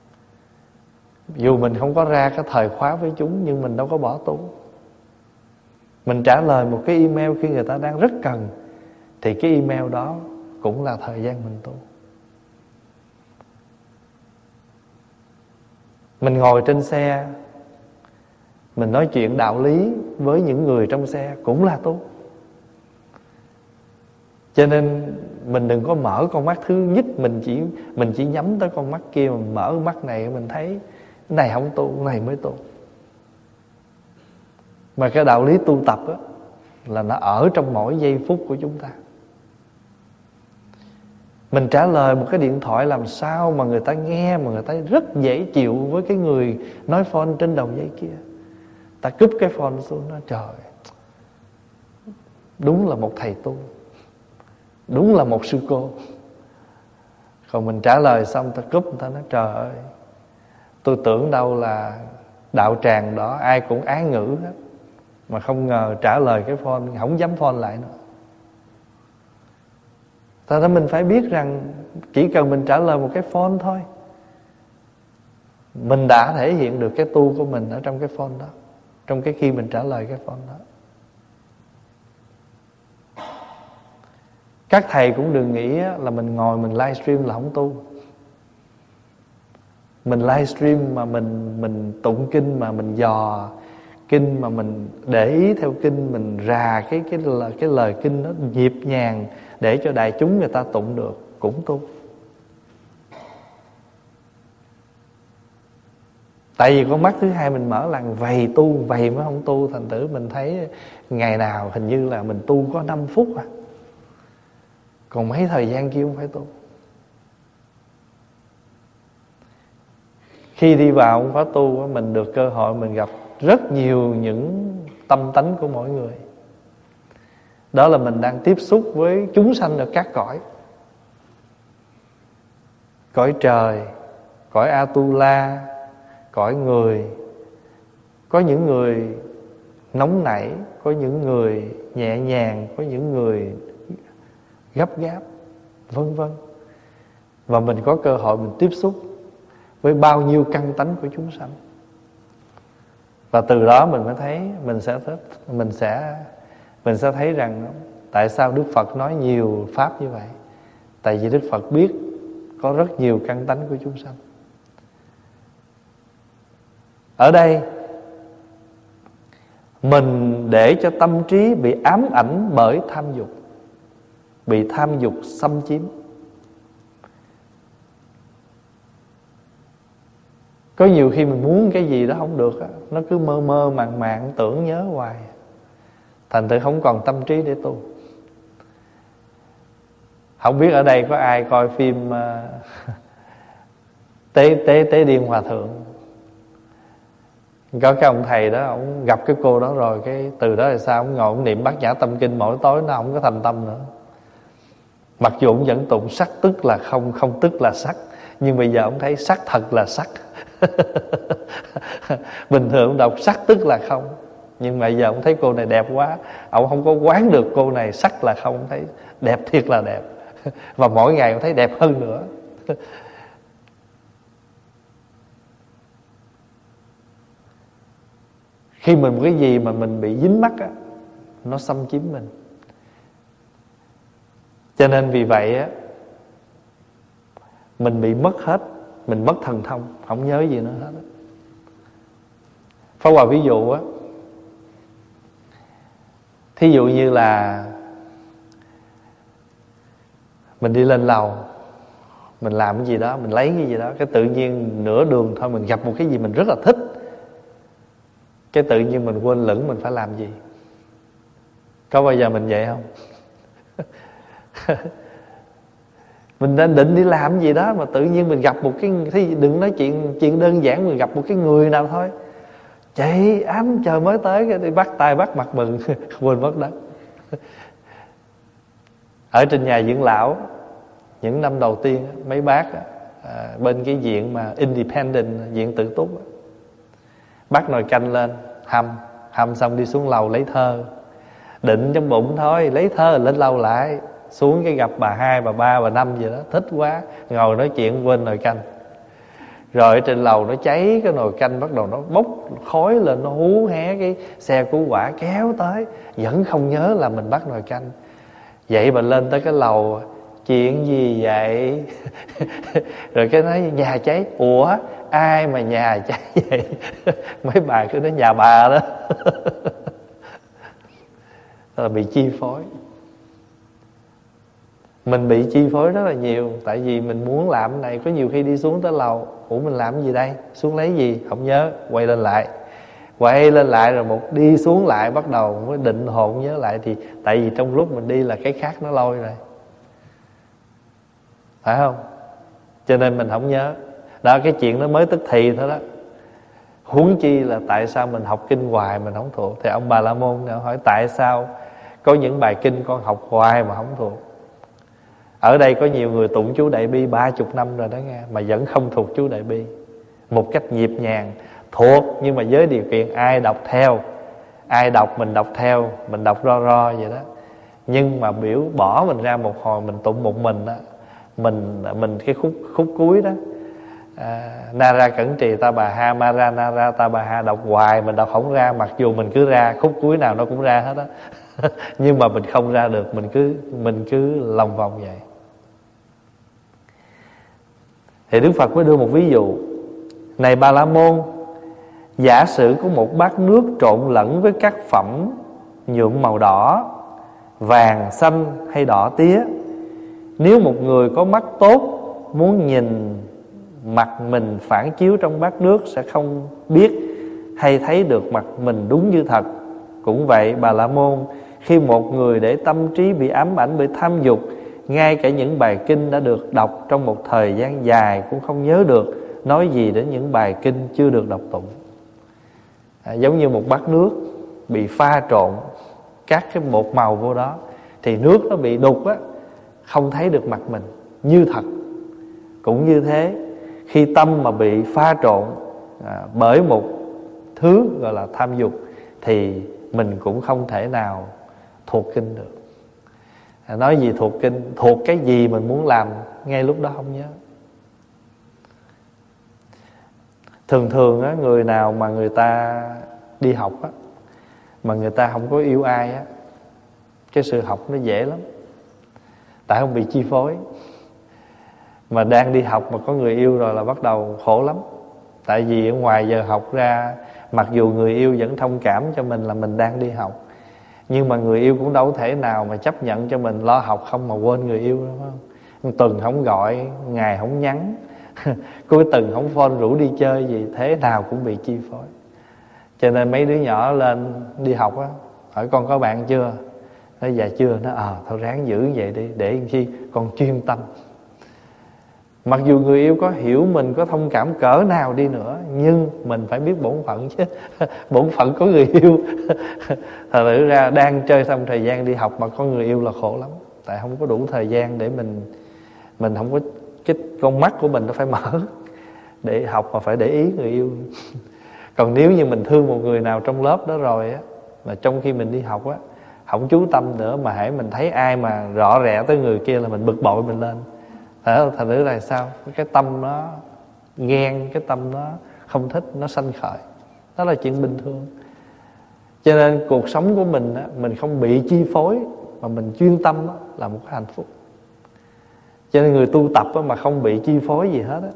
Dù mình không có ra cái thời khóa với chúng, nhưng mình đâu có bỏ tu. Mình trả lời một cái email khi người ta đang rất cần, thì cái email đó cũng là thời gian mình tu. Mình ngồi trên xe, mình nói chuyện đạo lý với những người trong xe cũng là tu. Cho nên mình đừng có mở con mắt thứ nhất, mình chỉ mình chỉ nhắm tới con mắt kia, mình mở mắt này mình thấy cái này không tu, cái này mới tu. Mà cái đạo lý tu tập đó, là nó ở trong mỗi giây phút của chúng ta. Mình trả lời một cái điện thoại làm sao mà người ta nghe, mà người ta rất dễ chịu với cái người nói phone trên đầu dây kia. Ta cúp cái phone xuống, nó trời, đúng là một thầy tu, đúng là một sư cô. Còn mình trả lời xong ta cúp, người ta nói trời ơi, tôi tưởng đâu là đạo tràng đó ai cũng ái ngữ hết, mà không ngờ trả lời cái phone không dám phone lại nữa. Thật ra mình phải biết rằng chỉ cần mình trả lời một cái phone thôi, mình đã thể hiện được cái tu của mình ở trong cái phone đó, trong cái khi mình trả lời cái phone đó. Các thầy cũng đừng nghĩ là mình ngồi mình livestream là không tu. Mình livestream mà mình mình tụng kinh, mà mình dò kinh, mà mình để ý theo kinh, mình rà cái cái lời, cái lời kinh nó nhịp nhàng để cho đại chúng người ta tụng được, cũng tu. Tại vì con mắt thứ hai mình mở là vầy tu, vầy mới không tu. Thành thử mình thấy ngày nào hình như là mình tu có năm phút à, còn mấy thời gian kia không phải tu. Khi đi vào ông khóa tu, mình được cơ hội mình gặp rất nhiều những tâm tánh của mỗi người. Đó là mình đang tiếp xúc với chúng sanh ở các cõi. Cõi trời, cõi Atula, cõi người. Có những người nóng nảy, có những người nhẹ nhàng, có những người gấp gáp, vân vân. Và mình có cơ hội mình tiếp xúc với bao nhiêu căn tánh của chúng sanh. Và từ đó mình mới thấy, mình sẽ thích, mình sẽ mình sẽ thấy rằng tại sao Đức Phật nói nhiều pháp như vậy. Tại vì Đức Phật biết có rất nhiều căn tánh của chúng sanh. Ở đây mình để cho tâm trí bị ám ảnh bởi tham dục, bị tham dục xâm chiếm. Có nhiều khi mình muốn cái gì đó không được, nó cứ mơ mơ màng màng tưởng nhớ hoài, thành thử không còn tâm trí để tu. Không biết ở đây có ai coi phim uh, Tế Tế Tế Điên Hòa Thượng. Có cái ông thầy đó, ông gặp cái cô đó rồi, cái từ đó là sao ông ngồi ông niệm Bát Nhã Tâm Kinh mỗi tối, nó không có thành tâm nữa. Mặc dù ông vẫn tụng sắc tức là không, không tức là sắc, nhưng bây giờ ông thấy sắc thật là sắc. Bình thường ông đọc sắc tức là không, nhưng mà giờ ông thấy cô này đẹp quá, ông không có quán được cô này sắc là không, ông thấy đẹp thiệt là đẹp. Và mỗi ngày ông thấy đẹp hơn nữa. Khi mình một cái gì mà mình bị dính mắc á, nó xâm chiếm mình. Cho nên vì vậy á, mình bị mất hết, mình mất thần thông, không nhớ gì nữa hết á. Pháp Hòa ví dụ á, thí dụ như là mình đi lên lầu, mình làm cái gì đó, mình lấy cái gì đó, cái tự nhiên nửa đường thôi mình gặp một cái gì mình rất là thích, cái tự nhiên mình quên lửng mình phải làm gì. Có bao giờ mình vậy không? Mình đang định đi làm cái gì đó mà tự nhiên mình gặp một cái, thì đừng nói chuyện chuyện đơn giản, mình gặp một cái người nào thôi, chạy ám trời mới tới cái đi bắt tay bắt mặt mừng. Quên mất đó. Ở trên nhà dưỡng lão, những năm đầu tiên mấy bác à, bên cái viện mà independent, viện tự túc, bắt nồi canh lên hầm, hầm xong đi xuống lầu lấy thơ, định trong bụng thôi, lấy thơ lên lầu lại, xuống cái gặp bà hai, bà ba, bà năm gì đó, thích quá, ngồi nói chuyện quên nồi canh. Rồi ở trên lầu nó cháy cái nồi canh, bắt đầu nó bốc khói lên, nó hú hé, cái xe cứu hỏa kéo tới, vẫn không nhớ là mình bắt nồi canh. Vậy mà lên tới cái lầu, chuyện gì vậy? Rồi cái nói nhà cháy. Ủa ai mà nhà cháy vậy? Mấy bà cứ nói nhà bà đó. Là bị chi phối. Mình bị chi phối rất là nhiều. Tại vì mình muốn làm cái này, có nhiều khi đi xuống tới lầu, ủa mình làm cái gì đây? Xuống lấy gì? Không nhớ. Quay lên lại. Quay lên lại rồi một đi xuống lại, bắt đầu mới định hồn nhớ lại. Thì tại vì trong lúc mình đi là cái khác nó lôi rồi, phải không? Cho nên mình không nhớ. Đó, cái chuyện nó mới tức thì thôi đó. Huống chi là tại sao mình học kinh hoài mình không thuộc. Thì ông Bà La Môn này hỏi tại sao có những bài kinh con học hoài mà không thuộc. Ở đây có nhiều người tụng chú Đại Bi ba chục năm rồi đó nghe, mà vẫn không thuộc chú Đại Bi một cách nhịp nhàng. Thuộc nhưng mà với điều kiện ai đọc theo, ai đọc mình đọc theo, mình đọc ro ro vậy đó. Nhưng mà biểu bỏ mình ra một hồi mình tụng một mình đó, mình mình cái khúc khúc cuối đó, à, Nara Cẩn Trì Ta Bà Ha Mara Nara Ta Bà Ha, đọc hoài mình đọc không ra, mặc dù mình cứ ra khúc cuối nào nó cũng ra hết đó. Nhưng mà mình không ra được, mình cứ mình cứ lòng vòng vậy. Thì Đức Phật mới đưa một ví dụ. Này Bà La Môn, giả sử có một bát nước trộn lẫn với các phẩm nhuộm màu đỏ, vàng, xanh hay đỏ tía. Nếu một người có mắt tốt muốn nhìn mặt mình phản chiếu trong bát nước sẽ không biết hay thấy được mặt mình đúng như thật. Cũng vậy Bà La Môn, khi một người để tâm trí bị ám ảnh bởi tham dục, ngay cả những bài kinh đã được đọc trong một thời gian dài cũng không nhớ được, nói gì đến những bài kinh chưa được đọc tụng. À, giống như một bát nước bị pha trộn các cái bột màu vô đó, thì nước nó bị đục á, không thấy được mặt mình như thật. Cũng như thế, khi tâm mà bị pha trộn à, bởi một thứ gọi là tham dục, thì mình cũng không thể nào thuộc kinh được. à, Nói gì thuộc kinh, thuộc cái gì mình muốn làm ngay lúc đó không nhớ. Thường thường á, người nào mà người ta đi học á, mà người ta không có yêu ai á, cái sự học nó dễ lắm. Tại không bị chi phối. Mà đang đi học mà có người yêu rồi là bắt đầu khổ lắm. Tại vì ở ngoài giờ học ra, mặc dù người yêu vẫn thông cảm cho mình là mình đang đi học, nhưng mà người yêu cũng đâu thể nào mà chấp nhận cho mình lo học không mà quên người yêu, đúng không? Một tuần không gọi, ngày không nhắn, cuối tuần không phone rủ đi chơi gì, thế nào cũng bị chi phối. Cho nên mấy đứa nhỏ lên đi học á, hỏi con có bạn chưa? Nói dạ chưa. Nó ờ à, thôi ráng giữ vậy đi, để chi con chuyên tâm. Mặc dù người yêu có hiểu mình, có thông cảm cỡ nào đi nữa, nhưng mình phải biết bổn phận chứ. Bổn phận có người yêu. Thật sự ra đang chơi xong thời gian đi học mà có người yêu là khổ lắm. Tại không có đủ thời gian để mình Mình không có, cái con mắt của mình nó phải mở để học mà phải để ý người yêu. Còn nếu như mình thương một người nào trong lớp đó rồi á, mà trong khi mình đi học á, không chú tâm nữa, mà hãy mình thấy ai mà rõ rẽ tới người kia là mình bực bội mình lên. Thật sự là sao? Cái tâm nó ghen, cái tâm nó không thích, nó sanh khởi. Đó là chuyện bình thường. Cho nên cuộc sống của mình á, mình không bị chi phối mà mình chuyên tâm á, là một cái hạnh phúc. Cho nên người tu tập á, mà không bị chi phối gì hết á.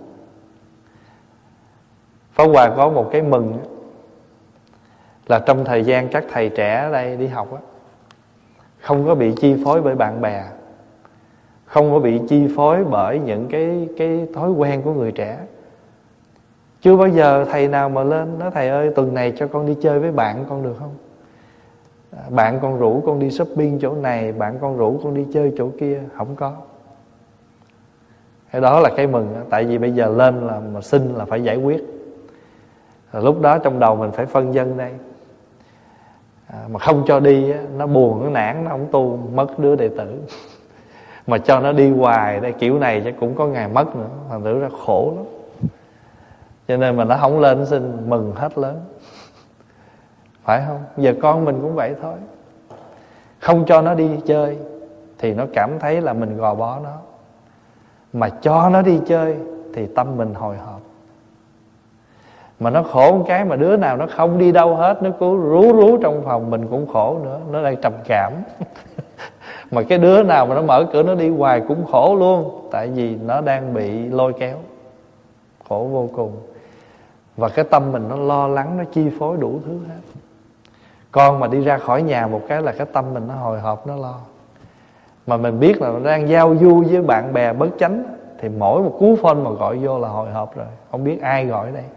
Pháp Hòa có một cái mừng á, là trong thời gian các thầy trẻ ở đây đi học á, không có bị chi phối bởi bạn bè, không có bị chi phối bởi những cái, cái thói quen của người trẻ. Chưa bao giờ thầy nào mà lên nói thầy ơi tuần này cho con đi chơi với bạn con được không? Bạn con rủ con đi shopping chỗ này, bạn con rủ con đi chơi chỗ kia. Không có. Cái đó là cái mừng. Tại vì bây giờ lên là mà xin là phải giải quyết. Rồi lúc đó trong đầu mình phải phân vân đây. à, Mà không cho đi nó buồn, nó nản, nó không tu, mất đứa đệ tử. Mà cho nó đi hoài đây kiểu này chắc cũng có ngày mất nữa. Thành thử ra khổ lắm. Cho nên mà nó không lên xin mừng hết lớn. Phải không? Giờ con mình cũng vậy thôi. Không cho nó đi chơi thì nó cảm thấy là mình gò bó nó. Mà cho nó đi chơi thì tâm mình hồi hộp. Mà nó khổ một cái mà đứa nào nó không đi đâu hết, nó cứ rú rú trong phòng, mình cũng khổ nữa. Nó đang trầm cảm. Mà cái đứa nào mà nó mở cửa nó đi hoài cũng khổ luôn, tại vì nó đang bị lôi kéo, khổ vô cùng. Và cái tâm mình nó lo lắng, nó chi phối đủ thứ hết. Con mà đi ra khỏi nhà một cái là cái tâm mình nó hồi hộp, nó lo. Mà mình biết là nó đang giao du với bạn bè bất chánh, thì mỗi một cú phone mà gọi vô là hồi hộp rồi, không biết ai gọi đây,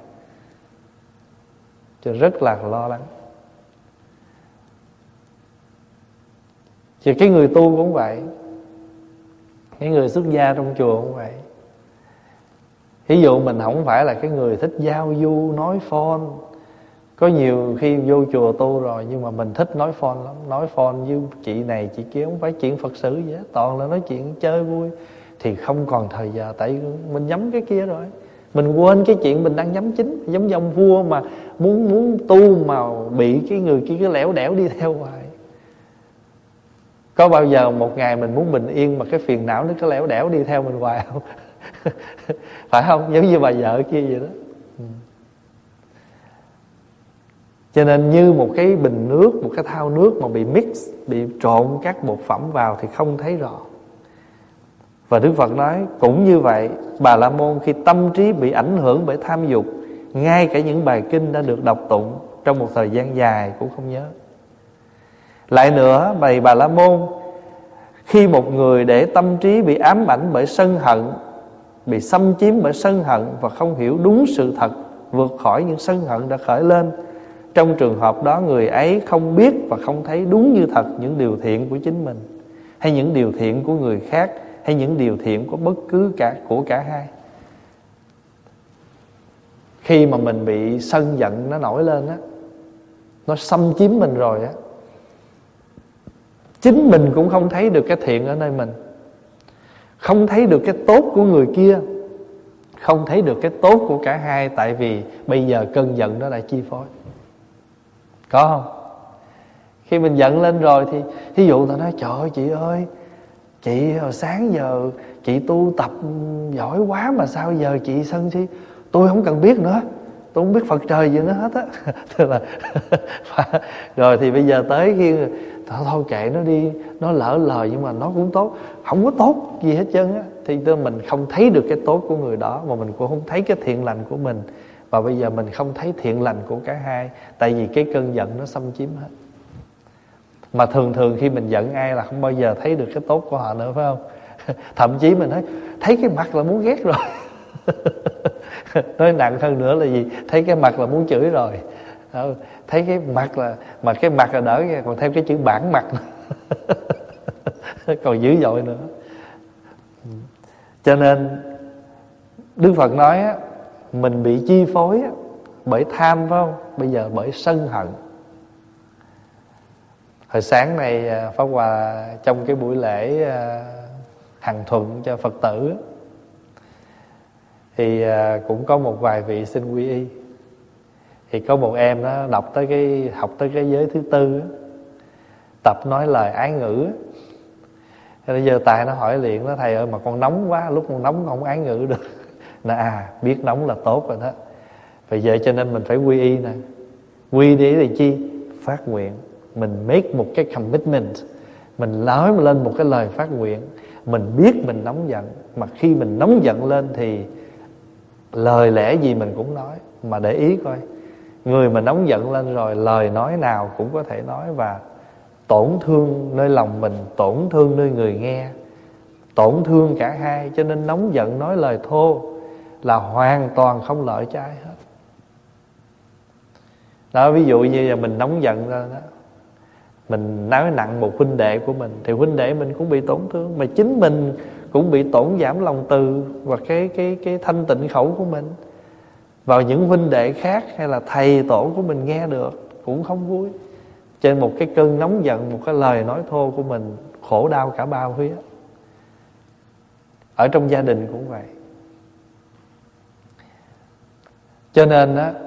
cho rất là lo lắng. Thì cái người tu cũng vậy, cái người xuất gia trong chùa cũng vậy. Ví dụ mình không phải là cái người thích giao du, nói phone. Có nhiều khi vô chùa tu rồi, nhưng mà mình thích nói phone lắm. Nói phone với chị này chị kia, không phải chuyện Phật sự gì hết, toàn là nói chuyện chơi vui. Thì không còn thời giờ, tại mình nhắm cái kia rồi. Mình quên cái chuyện mình đang nhắm chính. Giống như ông vua mà muốn muốn tu mà bị cái người kia cứ lẻo đẻo đi theo hoài. Có bao giờ một ngày mình muốn bình yên mà cái phiền não nó cứ lẻo đẻo đi theo mình hoài không? Phải không? Giống như bà vợ kia vậy đó. Cho nên như một cái bình nước, một cái thau nước mà bị mix, bị trộn các bột phẩm vào thì không thấy rõ. Và Đức Phật nói cũng như vậy, Bà La Môn khi tâm trí bị ảnh hưởng bởi tham dục, ngay cả những bài kinh đã được đọc tụng trong một thời gian dài cũng không nhớ. Lại nữa, bày Bà La Môn, khi một người để tâm trí bị ám ảnh bởi sân hận, bị xâm chiếm bởi sân hận và không hiểu đúng sự thật, vượt khỏi những sân hận đã khởi lên, trong trường hợp đó người ấy không biết và không thấy đúng như thật những điều thiện của chính mình, hay những điều thiện của người khác, hay những điều thiện của bất cứ cả của cả hai. Khi mà mình bị sân giận nó nổi lên á, nó xâm chiếm mình rồi á, chính mình cũng không thấy được cái thiện ở nơi mình, không thấy được cái tốt của người kia, không thấy được cái tốt của cả hai. Tại vì bây giờ cơn giận nó đã chi phối. Có không? Khi mình giận lên rồi thì ví dụ ta nói trời ơi chị ơi, chị hồi sáng giờ chị tu tập giỏi quá mà sao giờ chị sân si? Tôi không cần biết nữa, tôi không biết Phật trời gì nữa hết á. là rồi thì bây giờ tới khi thôi, thôi kệ nó đi, nó lỡ lời nhưng mà nó cũng tốt, không có tốt gì hết trơn á. Thì mình không thấy được cái tốt của người đó, mà mình cũng không thấy cái thiện lành của mình. Và bây giờ mình không thấy thiện lành của cả hai, tại vì cái cơn giận nó xâm chiếm hết. Mà thường thường khi mình giận ai là không bao giờ thấy được cái tốt của họ nữa, phải không? Thậm chí mình thấy thấy cái mặt là muốn ghét rồi. Nói nặng hơn nữa là gì? Thấy cái mặt là muốn chửi rồi. Thấy cái mặt là, mà cái mặt là đỡ, còn thêm cái chữ bản mặt còn dữ dội nữa. Cho nên Đức Phật nói á, mình bị chi phối á, bởi tham, phải không? Bây giờ bởi sân hận. Hồi sáng này Pháp Hòa trong cái buổi lễ hằng thuận cho Phật tử thì cũng có một vài vị xin quy y. Thì có một em nó đọc tới cái học tới cái giới thứ tư á, tập nói lời ái ngữ. Bây giờ tài nó hỏi liền, nó thầy ơi mà con nóng quá, lúc con nóng con không ái ngữ được. Nó à biết nóng là tốt rồi đó. Vậy vậy cho nên mình phải quy y nè. Quy để là chi? Phát nguyện. Mình make một cái commitment, mình nói lên một cái lời phát nguyện. Mình biết mình nóng giận, mà khi mình nóng giận lên thì lời lẽ gì mình cũng nói. Mà để ý coi, người mà nóng giận lên rồi lời nói nào cũng có thể nói, và tổn thương nơi lòng mình, tổn thương nơi người nghe, tổn thương cả hai. Cho nên nóng giận nói lời thô là hoàn toàn không lợi cho ai hết. Đó, ví dụ như là mình nóng giận ra đó, mình nói nặng một huynh đệ của mình, thì huynh đệ mình cũng bị tổn thương, mà chính mình cũng bị tổn giảm lòng từ và cái cái cái thanh tịnh khẩu của mình vào những huynh đệ khác hay là thầy tổ của mình nghe được cũng không vui. Trên một cái cơn nóng giận, một cái lời nói thô của mình khổ đau cả ba phía. Ở trong gia đình cũng vậy. Cho nên á,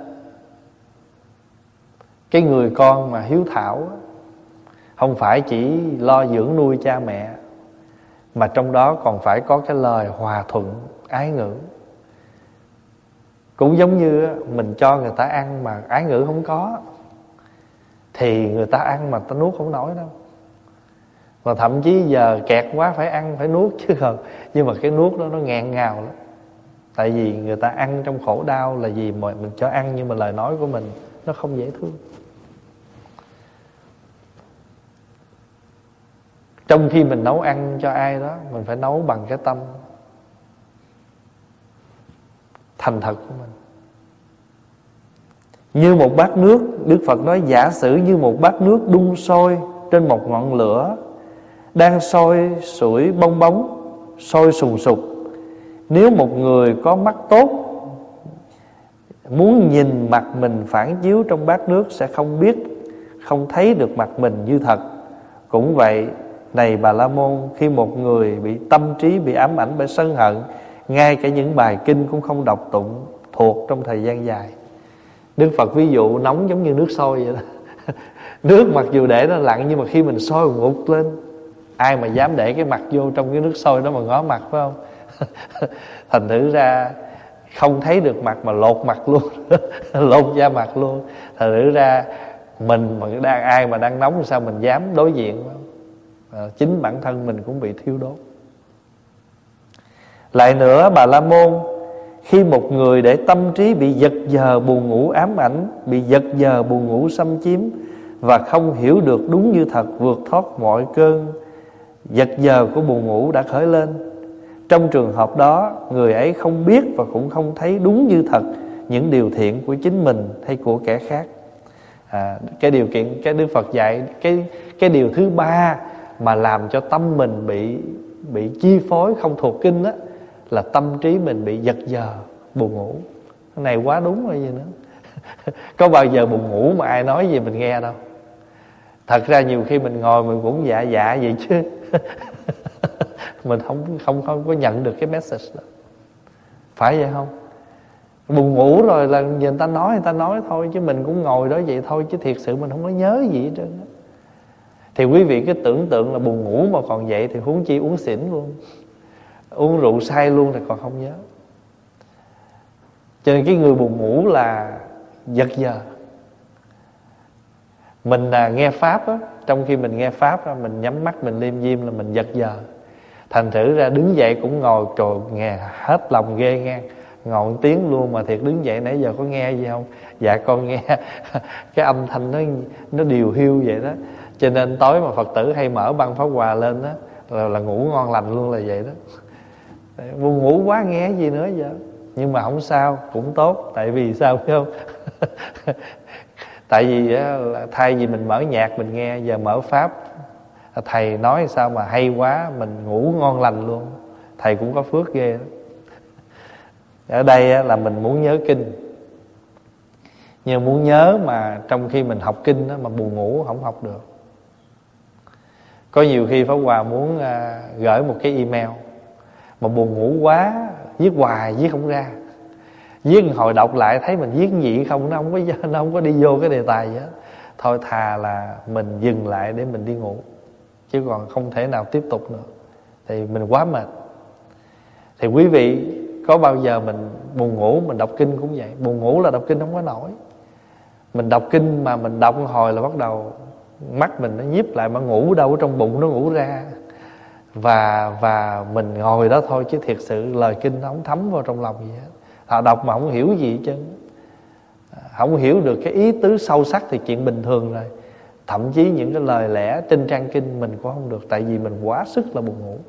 cái người con mà hiếu thảo không phải chỉ lo dưỡng nuôi cha mẹ, mà trong đó còn phải có cái lời hòa thuận, ái ngữ. Cũng giống như mình cho người ta ăn mà ái ngữ không có, thì người ta ăn mà ta nuốt không nổi đâu. Mà thậm chí giờ kẹt quá phải ăn, phải nuốt chứ không. Nhưng mà cái nuốt đó nó nghẹn ngào lắm. Tại vì người ta ăn trong khổ đau là gì mà mình cho ăn, nhưng mà lời nói của mình nó không dễ thương. Trong khi mình nấu ăn cho ai đó, mình phải nấu bằng cái tâm thành thật của mình. Như một bát nước, Đức Phật nói giả sử như một bát nước đun sôi trên một ngọn lửa đang sôi sủi bong bóng, sôi sùng sục. Nếu một người có mắt tốt muốn nhìn mặt mình phản chiếu trong bát nước sẽ không biết, không thấy được mặt mình như thật. Cũng vậy, này Bà La Môn, khi một người bị tâm trí bị ám ảnh bởi sân hận, ngay cả những bài kinh cũng không đọc tụng thuộc trong thời gian dài. Đức Phật ví dụ nóng giống như nước sôi vậy đó. Nước mặc dù để nó lặng, nhưng mà khi mình sôi ngụt lên, ai mà dám để cái mặt vô trong cái nước sôi đó mà ngó mặt, phải không? Thành thử ra không thấy được mặt mà lột mặt luôn. Lột da mặt luôn. Thành thử ra mình mà đang ai mà đang nóng, sao mình dám đối diện, phải không? À, chính bản thân mình cũng bị thiêu đốt. Lại nữa, Bà La Môn, khi một người để tâm trí bị giật giờ buồn ngủ ám ảnh, bị giật giờ buồn ngủ xâm chiếm và không hiểu được đúng như thật, vượt thoát mọi cơn giật giờ của buồn ngủ đã khởi lên. Trong trường hợp đó, người ấy không biết và cũng không thấy đúng như thật những điều thiện của chính mình hay của kẻ khác. À, cái điều kiện, cái Đức Phật dạy, cái cái điều thứ ba mà làm cho tâm mình bị bị chi phối không thuộc kinh đó, là tâm trí mình bị giật giờ buồn ngủ. Cái này quá đúng rồi gì nữa. Có bao giờ buồn ngủ mà ai nói gì mình nghe đâu. Thật ra nhiều khi mình ngồi mình cũng dạ dạ vậy chứ. Mình không không không có nhận được cái message đó. Phải vậy không? Buồn ngủ rồi là người ta nói người ta nói thôi, chứ mình cũng ngồi đó vậy thôi, chứ thiệt sự mình không có nhớ gì hết trơn. Thì quý vị cứ tưởng tượng là buồn ngủ mà còn vậy thì huống chi uống xỉn luôn, uống rượu say luôn thì còn không nhớ. Cho nên cái người buồn ngủ là giật giờ. Mình là nghe Pháp á, trong khi mình nghe Pháp á, mình nhắm mắt mình liêm diêm là mình giật giờ. Thành thử ra đứng dậy cũng ngồi trời nghe hết lòng ghê nghe. Ngồi một tiếng luôn mà thiệt đứng dậy nãy giờ có nghe gì không? Dạ con nghe. Cái âm thanh nó nó điều hiu vậy đó. Cho nên tối mà Phật tử hay mở băng Pháp Hòa lên đó là, là ngủ ngon lành luôn là vậy đó. Buồn ngủ quá nghe gì nữa giờ. Nhưng mà không sao, cũng tốt. Tại vì sao biết không? Tại vì á, thay vì mình mở nhạc mình nghe, giờ mở Pháp, thầy nói sao mà hay quá, mình ngủ ngon lành luôn. Thầy cũng có phước ghê đó. Ở đây á, là mình muốn nhớ kinh, nhưng muốn nhớ mà trong khi mình học kinh á, mà buồn ngủ không học được. Có nhiều khi Pháp Hòa muốn à, gửi một cái email mà buồn ngủ quá, viết hoài viết không ra. Viết hồi đọc lại thấy mình viết gì không, nó không có nó không có đi vô cái đề tài gì hết. Thôi thà là mình dừng lại để mình đi ngủ, chứ còn không thể nào tiếp tục nữa. Thì mình quá mệt. Thì quý vị có bao giờ mình buồn ngủ mình đọc kinh cũng vậy. Buồn ngủ là đọc kinh không có nổi. Mình đọc kinh mà mình đọc hồi là bắt đầu mắt mình nó nhíp lại, mà ngủ đâu ở trong bụng nó ngủ ra. Và và mình ngồi đó thôi, chứ thiệt sự lời kinh nó không thấm vào trong lòng gì hết. Họ đọc mà không hiểu gì hết trơn, không hiểu được cái ý tứ sâu sắc thì chuyện bình thường rồi. Thậm chí những cái lời lẽ trên trang kinh mình cũng không được, tại vì mình quá sức là buồn ngủ.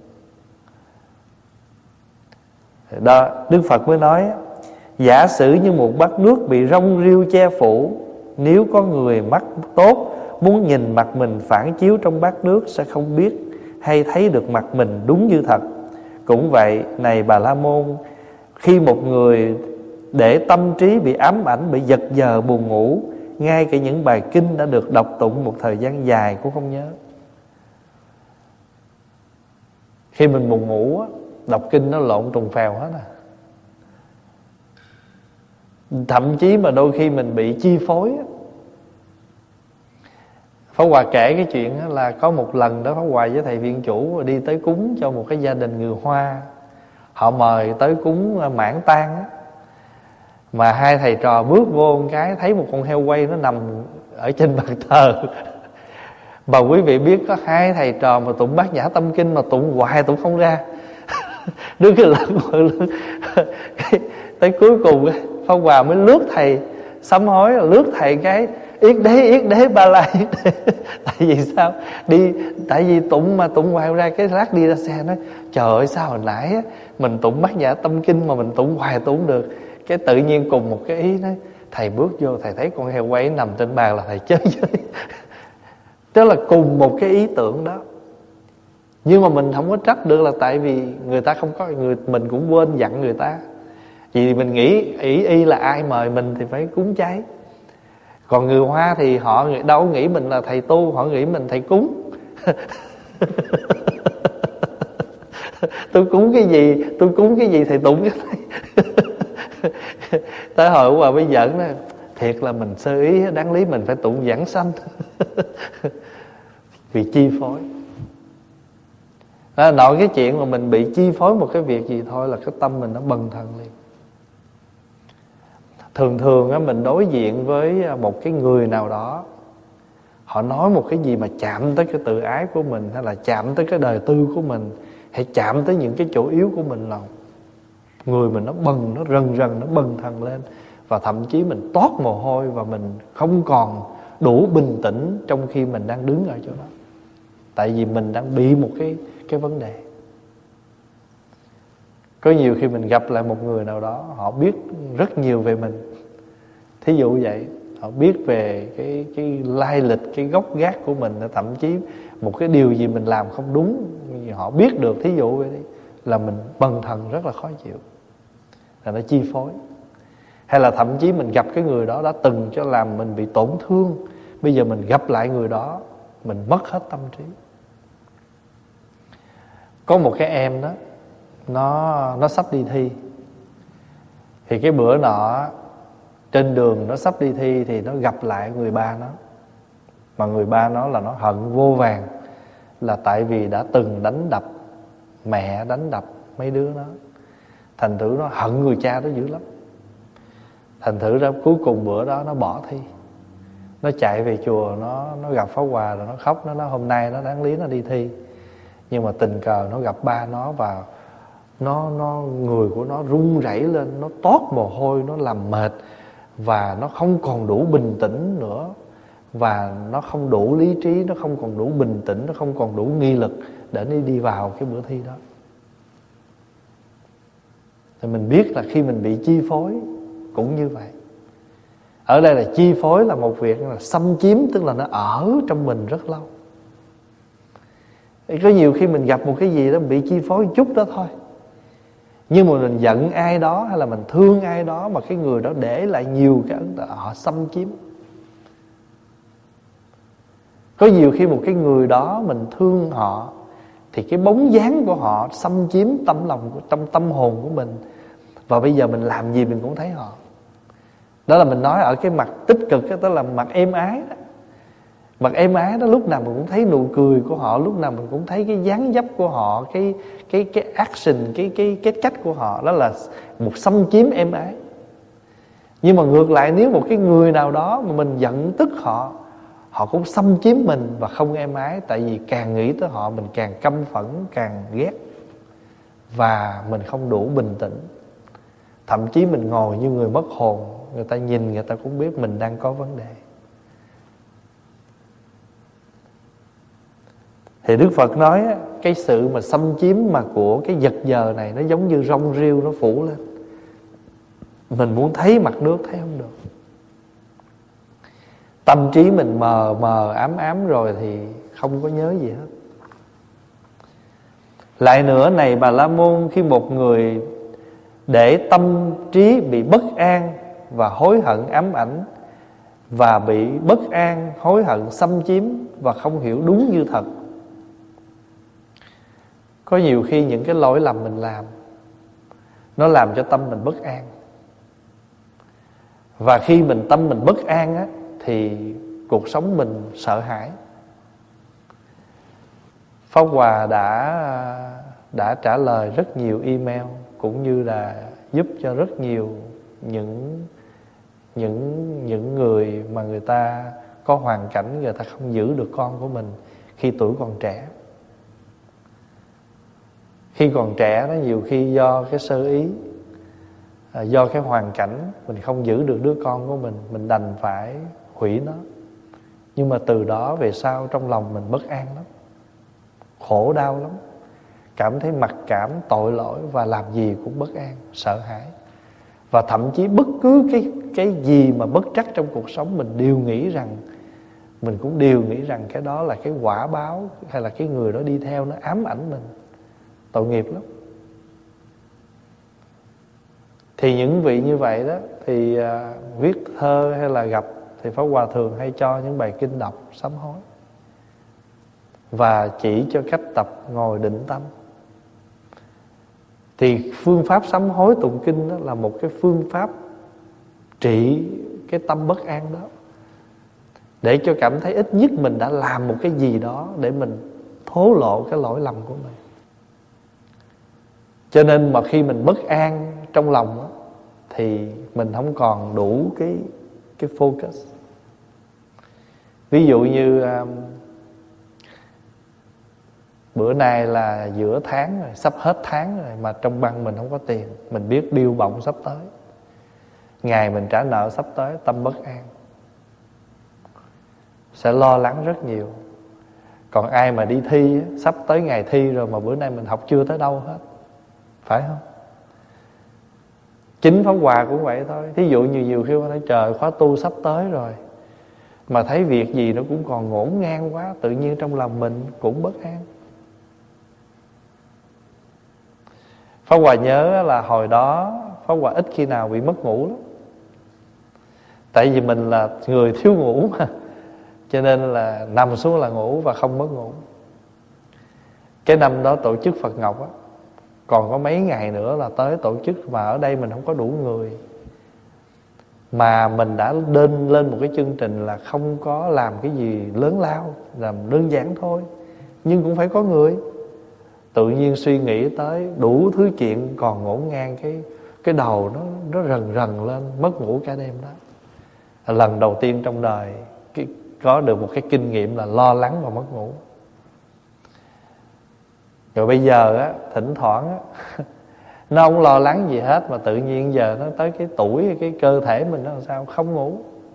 Đó, Đức Phật mới nói, giả sử như một bát nước bị rong rêu che phủ, nếu có người mắt tốt muốn nhìn mặt mình phản chiếu trong bát nước sẽ không biết hay thấy được mặt mình đúng như thật. Cũng vậy, này Bà La Môn, khi một người để tâm trí bị ám ảnh, bị giật giờ buồn ngủ, ngay cả những bài kinh đã được đọc tụng một thời gian dài cũng không nhớ. Khi mình buồn ngủ, đọc kinh nó lộn trùng phèo hết à. Thậm chí mà đôi khi mình bị chi phối. Pháp Hòa kể cái chuyện là có một lần đó Pháp Hòa với thầy viện chủ đi tới cúng cho một cái gia đình người Hoa. Họ mời tới cúng mãn tang á. Mà hai thầy trò bước vô một cái thấy một con heo quay nó nằm ở trên bàn thờ. Mà quý vị biết có hai thầy trò mà tụng Bát Nhã Tâm Kinh mà tụng hoài tụng không ra. Đứng cái lần lần tới cuối cùng Pháp Hòa mới lướt thầy sám hối, lướt thầy cái yết đế yết đế ba la yết đế. Tại vì sao đi? Tại vì tụng mà tụng hoài ra, cái lát đi ra xe nói trời ơi sao hồi nãy á, mình tụng Bát Nhã Tâm Kinh mà mình tụng hoài tụng được. Cái tự nhiên cùng một cái ý nói thầy bước vô thầy thấy con heo quay nằm trên bàn là thầy chơi với. Tức là cùng một cái ý tưởng đó. Nhưng mà mình không có trách được, là tại vì người ta không có, người mình cũng quên dặn người ta. Vì mình nghĩ ý y là ai mời mình thì phải cúng cháy. Còn người Hoa thì họ đâu nghĩ mình là thầy tu, họ nghĩ mình thầy cúng. Tôi cúng cái gì, tôi cúng cái gì thầy tụng cái này. Tới hồi qua mới giỡn đó, thiệt là mình sơ ý, đáng lý mình phải tụng giảng sanh. Vì chi phối. Đó, nội cái chuyện mà mình bị chi phối một cái việc gì thôi là cái tâm mình nó bần thần liền. Thường thường á, mình đối diện với một cái người nào đó, họ nói một cái gì mà chạm tới cái tự ái của mình, hay là chạm tới cái đời tư của mình, hay chạm tới những cái chỗ yếu của mình, là người mình nó bần, nó rần rần, nó bần thần lên. Và thậm chí mình toát mồ hôi, và mình không còn đủ bình tĩnh trong khi mình đang đứng ở chỗ đó. Tại vì mình đang bị một cái, cái vấn đề. Có nhiều khi mình gặp lại một người nào đó, họ biết rất nhiều về mình. Thí dụ vậy, họ biết về cái, cái lai lịch, cái gốc gác của mình. Thậm chí một cái điều gì mình làm không đúng, họ biết được, thí dụ vậy đi, là mình bần thần rất là khó chịu, là nó chi phối. Hay là thậm chí mình gặp cái người đó đã từng cho làm mình bị tổn thương, bây giờ mình gặp lại người đó, mình mất hết tâm trí. Có một cái em đó, Nó, nó sắp đi thi. Thì cái bữa nọ trên đường nó sắp đi thi, thì nó gặp lại người ba nó. Mà người ba nó là nó hận vô vàn, là tại vì đã từng đánh đập mẹ, đánh đập mấy đứa nó. Thành thử nó hận người cha đó dữ lắm. Thành thử ra cuối cùng bữa đó nó bỏ thi. Nó chạy về chùa, Nó, nó gặp Pháp Hòa rồi nó khóc. Nó nói hôm nay nó đáng lý nó đi thi, nhưng mà tình cờ nó gặp ba nó, và Nó, nó người của nó run rẩy lên, nó toát mồ hôi, nó làm mệt, và nó không còn đủ bình tĩnh nữa, và nó không đủ lý trí, nó không còn đủ bình tĩnh, nó không còn đủ nghi lực để nó đi vào cái bữa thi đó. Thì mình biết là khi mình bị chi phối cũng như vậy. Ở đây là chi phối là một việc là xâm chiếm, tức là nó ở trong mình rất lâu. Có nhiều khi mình gặp một cái gì đó bị chi phối một chút đó thôi, nhưng mà mình giận ai đó hay là mình thương ai đó, mà cái người đó để lại nhiều cái ấn tượng, họ xâm chiếm. Có nhiều khi một cái người đó mình thương họ, thì cái bóng dáng của họ xâm chiếm tâm lòng, trong tâm hồn của mình, và bây giờ mình làm gì mình cũng thấy họ. Đó là mình nói ở cái mặt tích cực đó, đó là mặt êm ái đó. Mặt êm ái đó, lúc nào mình cũng thấy nụ cười của họ, lúc nào mình cũng thấy cái dáng dấp của họ, cái cái cái action, cái cái cái cách của họ, đó là một xâm chiếm êm ái. Nhưng mà ngược lại, nếu một cái người nào đó mà mình giận tức họ, họ cũng xâm chiếm mình và không êm ái. Tại vì càng nghĩ tới họ mình càng căm phẫn, càng ghét, và mình không đủ bình tĩnh. Thậm chí mình ngồi như người mất hồn, người ta nhìn người ta cũng biết mình đang có vấn đề. Thì Đức Phật nói cái sự mà xâm chiếm mà của cái vật giờ này, nó giống như rong rêu nó phủ lên. Mình muốn thấy mặt nước thấy không được. Tâm trí mình mờ mờ ám ám rồi thì không có nhớ gì hết. Lại nữa này Bà La Môn, khi một người để tâm trí bị bất an và hối hận ám ảnh, và bị bất an, hối hận xâm chiếm và không hiểu đúng như thật. Có nhiều khi những cái lỗi lầm mình làm, nó làm cho tâm mình bất an. Và khi mình tâm mình bất an á, thì cuộc sống mình sợ hãi. Pháp Hòa đã đã trả lời rất nhiều email, cũng như là giúp cho rất nhiều những những những người mà người ta có hoàn cảnh người ta không giữ được con của mình khi tuổi còn trẻ. Khi còn trẻ đó, nhiều khi do cái sơ ý, do cái hoàn cảnh mình không giữ được đứa con của mình, mình đành phải hủy nó. Nhưng mà từ đó về sau trong lòng mình bất an lắm, khổ đau lắm, cảm thấy mặc cảm, tội lỗi và làm gì cũng bất an, sợ hãi. Và thậm chí bất cứ cái cái gì mà bất trắc trong cuộc sống, mình đều nghĩ rằng mình cũng đều nghĩ rằng cái đó là cái quả báo, hay là cái người đó đi theo nó ám ảnh mình. Tội nghiệp lắm. Thì những vị như vậy đó thì à, viết thơ hay là gặp thì Pháp Hòa thường hay cho những bài kinh đọc sám hối, và chỉ cho cách tập ngồi định tâm. Thì phương pháp sám hối tụng kinh đó là một cái phương pháp trị cái tâm bất an đó, để cho cảm thấy ít nhất mình đã làm một cái gì đó để mình thố lộ cái lỗi lầm của mình. Cho nên mà khi mình bất an trong lòng đó, thì mình không còn đủ cái cái focus. Ví dụ như um, bữa nay là giữa tháng rồi, sắp hết tháng rồi, mà trong băng mình không có tiền, mình biết bill bổng sắp tới, ngày mình trả nợ sắp tới, tâm bất an, sẽ lo lắng rất nhiều. Còn ai mà đi thi, sắp tới ngày thi rồi mà bữa nay mình học chưa tới đâu hết, phải không? Chính Pháp Hòa cũng vậy thôi. Thí dụ như nhiều khi mà thấy trời, khóa tu sắp tới rồi, mà thấy việc gì nó cũng còn ngổn ngang quá, tự nhiên trong lòng mình cũng bất an. Pháp Hòa nhớ là hồi đó Pháp Hòa ít khi nào bị mất ngủ lắm. Tại vì mình là người thiếu ngủ mà, cho nên là nằm xuống là ngủ và không mất ngủ. Cái năm đó tổ chức Phật Ngọc á, còn có mấy ngày nữa là tới tổ chức, mà ở đây mình không có đủ người. Mà mình đã lên lên một cái chương trình là không có làm cái gì lớn lao, làm đơn giản thôi, nhưng cũng phải có người. Tự nhiên suy nghĩ tới đủ thứ chuyện còn ngổn ngang, cái cái đầu nó nó rần rần lên, mất ngủ cả đêm đó. Lần đầu tiên trong đời cái, có được một cái kinh nghiệm là lo lắng và mất ngủ. Rồi bây giờ á, thỉnh thoảng á, nó không lo lắng gì hết, mà tự nhiên giờ nó tới cái tuổi, cái cơ thể mình nó làm sao không ngủ.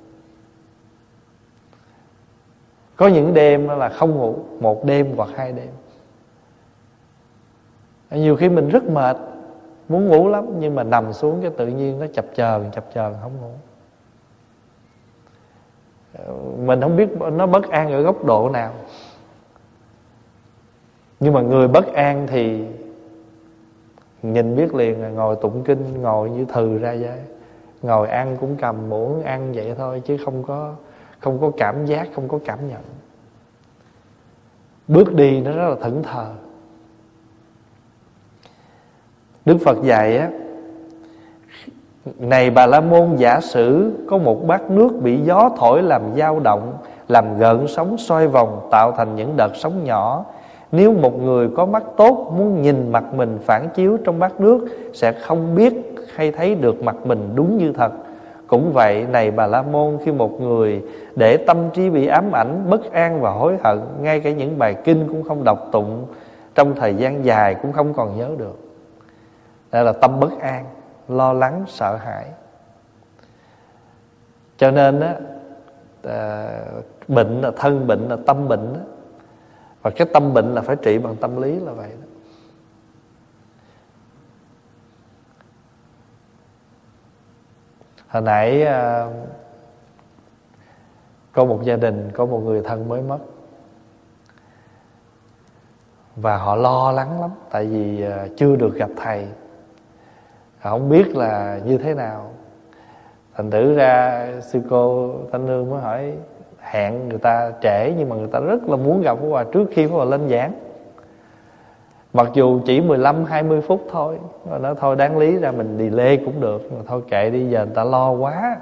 Có những đêm là không ngủ, một đêm hoặc hai đêm. Nhiều khi mình rất mệt, muốn ngủ lắm, nhưng mà nằm xuống cái tự nhiên nó chập chờn chập chờn không ngủ. Mình không biết nó bất an ở góc độ nào. Nhưng mà người bất an thì nhìn biết liền, là ngồi tụng kinh, ngồi như thừ ra vậy, ngồi ăn cũng cầm muỗng ăn vậy thôi, chứ không có không có cảm giác, không có cảm nhận. Bước đi nó rất là thẫn thờ. Đức Phật dạy á, này Bà La Môn, giả sử có một bát nước bị gió thổi làm dao động, làm gợn sóng xoay vòng, tạo thành những đợt sóng nhỏ. Nếu một người có mắt tốt muốn nhìn mặt mình phản chiếu trong bát nước, sẽ không biết hay thấy được mặt mình đúng như thật. Cũng vậy, này Bà La Môn, khi một người để tâm trí bị ám ảnh, bất an và hối hận, ngay cả những bài kinh cũng không đọc tụng trong thời gian dài cũng không còn nhớ được. Đây là tâm bất an, lo lắng, sợ hãi. Cho nên á, à, bệnh là thân bệnh, là tâm bệnh đó. Và cái tâm bệnh là phải trị bằng tâm lý là vậy đó. Hồi nãy à, có một gia đình, có một người thân mới mất, và họ lo lắng lắm. Tại vì à, chưa được gặp thầy, họ không biết là như thế nào. Thành thử ra sư cô Thanh Nương mới hỏi hẹn người ta trễ, nhưng mà người ta rất là muốn gặp Pháp Hòa trước khi Pháp Hòa lên giảng. Mặc dù chỉ mười lăm hai mươi phút thôi, mà nói thôi đáng lý ra mình delay cũng được, mà thôi kệ đi, giờ người ta lo quá,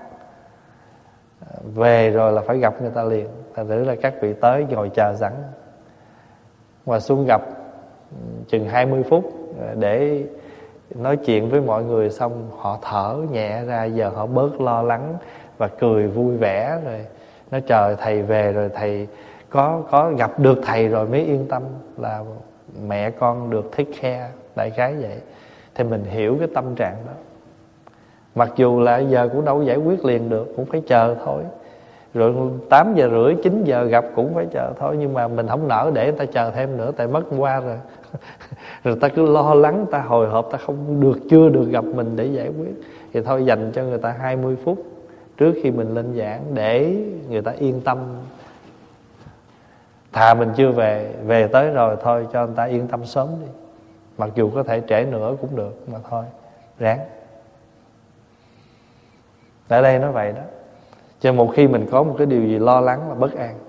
về rồi là phải gặp người ta liền. Thành thử là các vị tới ngồi chờ sẵn, và xuống gặp chừng hai mươi phút để nói chuyện với mọi người, xong họ thở nhẹ ra, giờ họ bớt lo lắng và cười vui vẻ rồi. Nó chờ thầy về rồi thầy có có gặp được thầy rồi mới yên tâm là mẹ con được take care, đại khái vậy. Thì mình hiểu cái tâm trạng đó. Mặc dù là giờ cũng đâu giải quyết liền được, cũng phải chờ thôi. Rồi tám giờ rưỡi, chín giờ gặp cũng phải chờ thôi. Nhưng mà mình không nỡ để người ta chờ thêm nữa, tại mất qua rồi. Rồi ta cứ lo lắng, ta hồi hộp, ta không được, chưa được gặp mình để giải quyết. Thì thôi dành cho người ta hai mươi phút trước khi mình lên giảng, để người ta yên tâm. Thà mình chưa về, về tới rồi thôi cho người ta yên tâm sớm đi. Mặc dù có thể trễ nữa cũng được, mà thôi ráng. Ở đây nó vậy đó. Cho một khi mình có một cái điều gì lo lắng là bất an,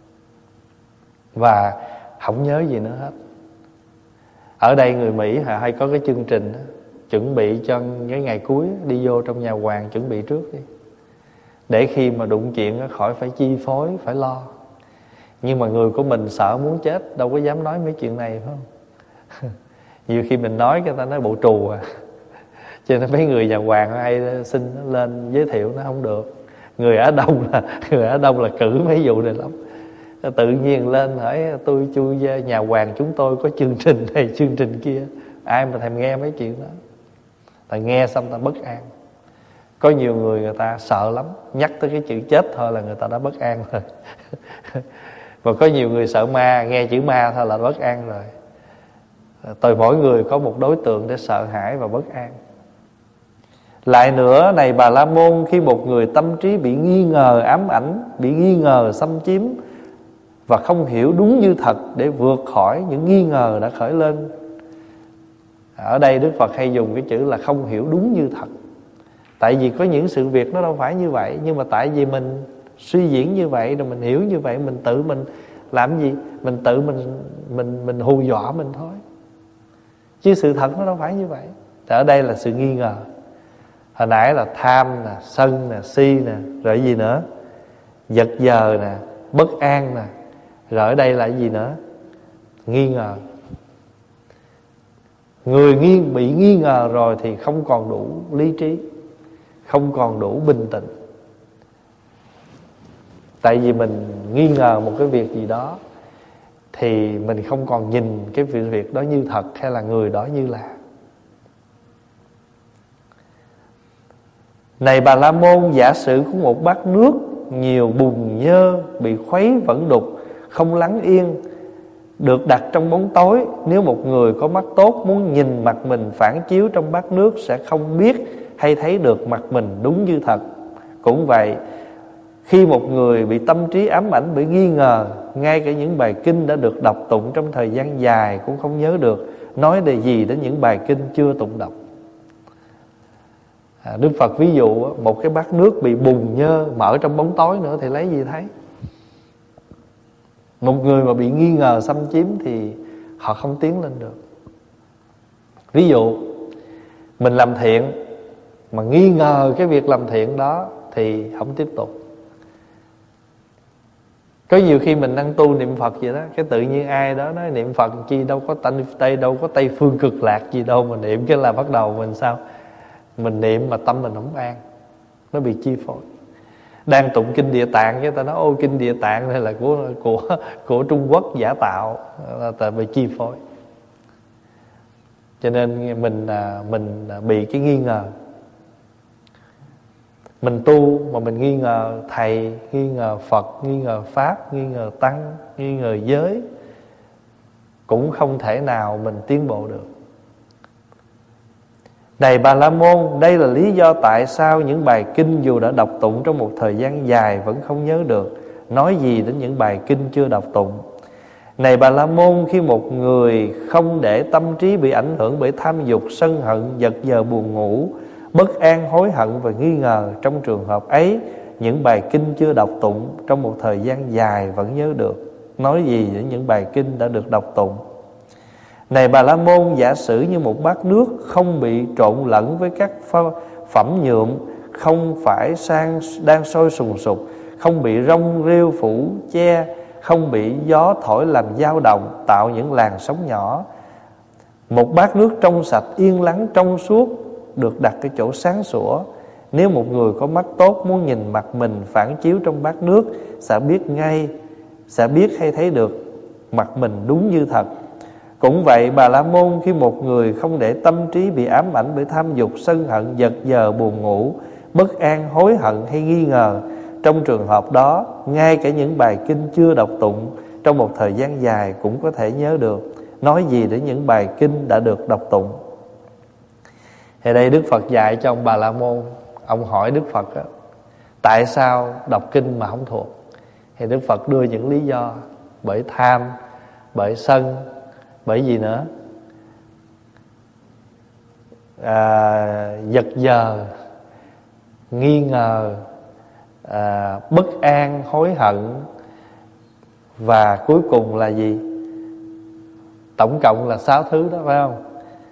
và không nhớ gì nữa hết. Ở đây người Mỹ hay có cái chương trình đó, chuẩn bị cho cái ngày cuối đi vô trong nhà hoàng, chuẩn bị trước đi, để khi mà đụng chuyện khỏi phải chi phối, phải lo. Nhưng mà người của mình sợ muốn chết, đâu có dám nói mấy chuyện này, phải không? Nhiều khi mình nói người ta nói bộ trù à. Cho nên mấy người nhà hoàng hay xin nó lên giới thiệu, nó không được. Người Á Đông là người Á Đông là cử mấy vụ này lắm. Tự nhiên lên hỏi tôi chui nhà hoàng chúng tôi có chương trình này chương trình kia. Ai mà thèm nghe mấy chuyện đó. Tại nghe xong ta bất an. Có nhiều người người ta sợ lắm, nhắc tới cái chữ chết thôi là người ta đã bất an rồi. Và có nhiều người sợ ma, nghe chữ ma thôi là bất an rồi. Tôi mỗi người có một đối tượng để sợ hãi và bất an. Lại nữa, này Bà La Môn, khi một người tâm trí bị nghi ngờ ám ảnh, bị nghi ngờ xâm chiếm và không hiểu đúng như thật để vượt khỏi những nghi ngờ đã khởi lên. Ở đây Đức Phật hay dùng cái chữ là không hiểu đúng như thật. Tại vì có những sự việc nó đâu phải như vậy, nhưng mà tại vì mình suy diễn như vậy, rồi mình hiểu như vậy, mình tự mình làm gì? Mình tự mình mình mình hù dọa mình thôi. Chứ sự thật nó đâu phải như vậy. Thì ở đây là sự nghi ngờ. Hồi nãy là tham nè, sân nè, si nè, rồi gì nữa? Giật giờ nè, bất an nè. Rồi ở đây là gì nữa? Nghi ngờ. Người nghi, bị nghi ngờ rồi thì không còn đủ lý trí, không còn đủ bình tĩnh. Tại vì mình nghi ngờ một cái việc gì đó, thì mình không còn nhìn cái việc đó như thật, hay là người đó như là. Này Bà La Môn, giả sử có một bát nước nhiều bùn nhơ bị khuấy vẫn đục, không lắng yên, được đặt trong bóng tối. Nếu một người có mắt tốt muốn nhìn mặt mình phản chiếu trong bát nước, sẽ không biết hay thấy được mặt mình đúng như thật. Cũng vậy, khi một người bị tâm trí ám ảnh bởi nghi ngờ, ngay cả những bài kinh đã được đọc tụng trong thời gian dài cũng không nhớ được, nói đề gì đến những bài kinh chưa tụng đọc. à, Đức Phật ví dụ một cái bát nước bị bùn nhơ, mở trong bóng tối nữa thì lấy gì thấy. Một người mà bị nghi ngờ xâm chiếm thì họ không tiến lên được. Ví dụ mình làm thiện mà nghi ngờ cái việc làm thiện đó thì không tiếp tục. Có nhiều khi mình đang tu niệm Phật vậy đó, cái tự nhiên ai đó nói niệm Phật chi đâu có tây đâu có Tây Phương Cực Lạc gì đâu mà niệm, cái là bắt đầu mình sao? Mình niệm mà tâm mình không an, nó bị chi phối. Đang tụng kinh Địa Tạng, cái ta nói ô kinh Địa Tạng này là của của của Trung Quốc giả tạo, là tại bị chi phối. Cho nên mình mình bị cái nghi ngờ. Mình tu mà mình nghi ngờ thầy, nghi ngờ Phật, nghi ngờ Pháp, nghi ngờ Tăng, nghi ngờ giới, cũng không thể nào mình tiến bộ được. Này Bà La Môn, đây là lý do tại sao những bài kinh dù đã đọc tụng trong một thời gian dài vẫn không nhớ được, nói gì đến những bài kinh chưa đọc tụng. Này Bà La Môn, khi một người không để tâm trí bị ảnh hưởng bởi tham dục, sân hận, giật giờ buồn ngủ, bất an, hối hận và nghi ngờ, trong trường hợp ấy, những bài kinh chưa đọc tụng trong một thời gian dài vẫn nhớ được, nói gì đến những bài kinh đã được đọc tụng. Này Bà La Môn, giả sử như một bát nước không bị trộn lẫn với các phẩm nhuộm, không phải sang đang sôi sùng sục, không bị rong rêu phủ che, không bị gió thổi làm dao động, tạo những làn sóng nhỏ. Một bát nước trong sạch, yên lắng, trong suốt, được đặt cái chỗ sáng sủa. Nếu một người có mắt tốt muốn nhìn mặt mình phản chiếu trong bát nước, sẽ biết ngay, sẽ biết hay thấy được mặt mình đúng như thật. Cũng vậy, Bà La Môn, khi một người không để tâm trí bị ám ảnh bởi tham dục, sân hận, giật giờ, buồn ngủ, bất an, hối hận hay nghi ngờ, trong trường hợp đó, ngay cả những bài kinh chưa đọc tụng trong một thời gian dài cũng có thể nhớ được. Nói gì đến những bài kinh đã được đọc tụng. Thì đây Đức Phật dạy cho ông Bà La Môn. Ông hỏi Đức Phật đó, tại sao đọc kinh mà không thuộc? Thì Đức Phật đưa những lý do: bởi tham, bởi sân, bởi gì nữa? À, giật giờ, nghi ngờ, à, bất an, hối hận, và cuối cùng là gì? Tổng cộng là sáu thứ đó, phải không?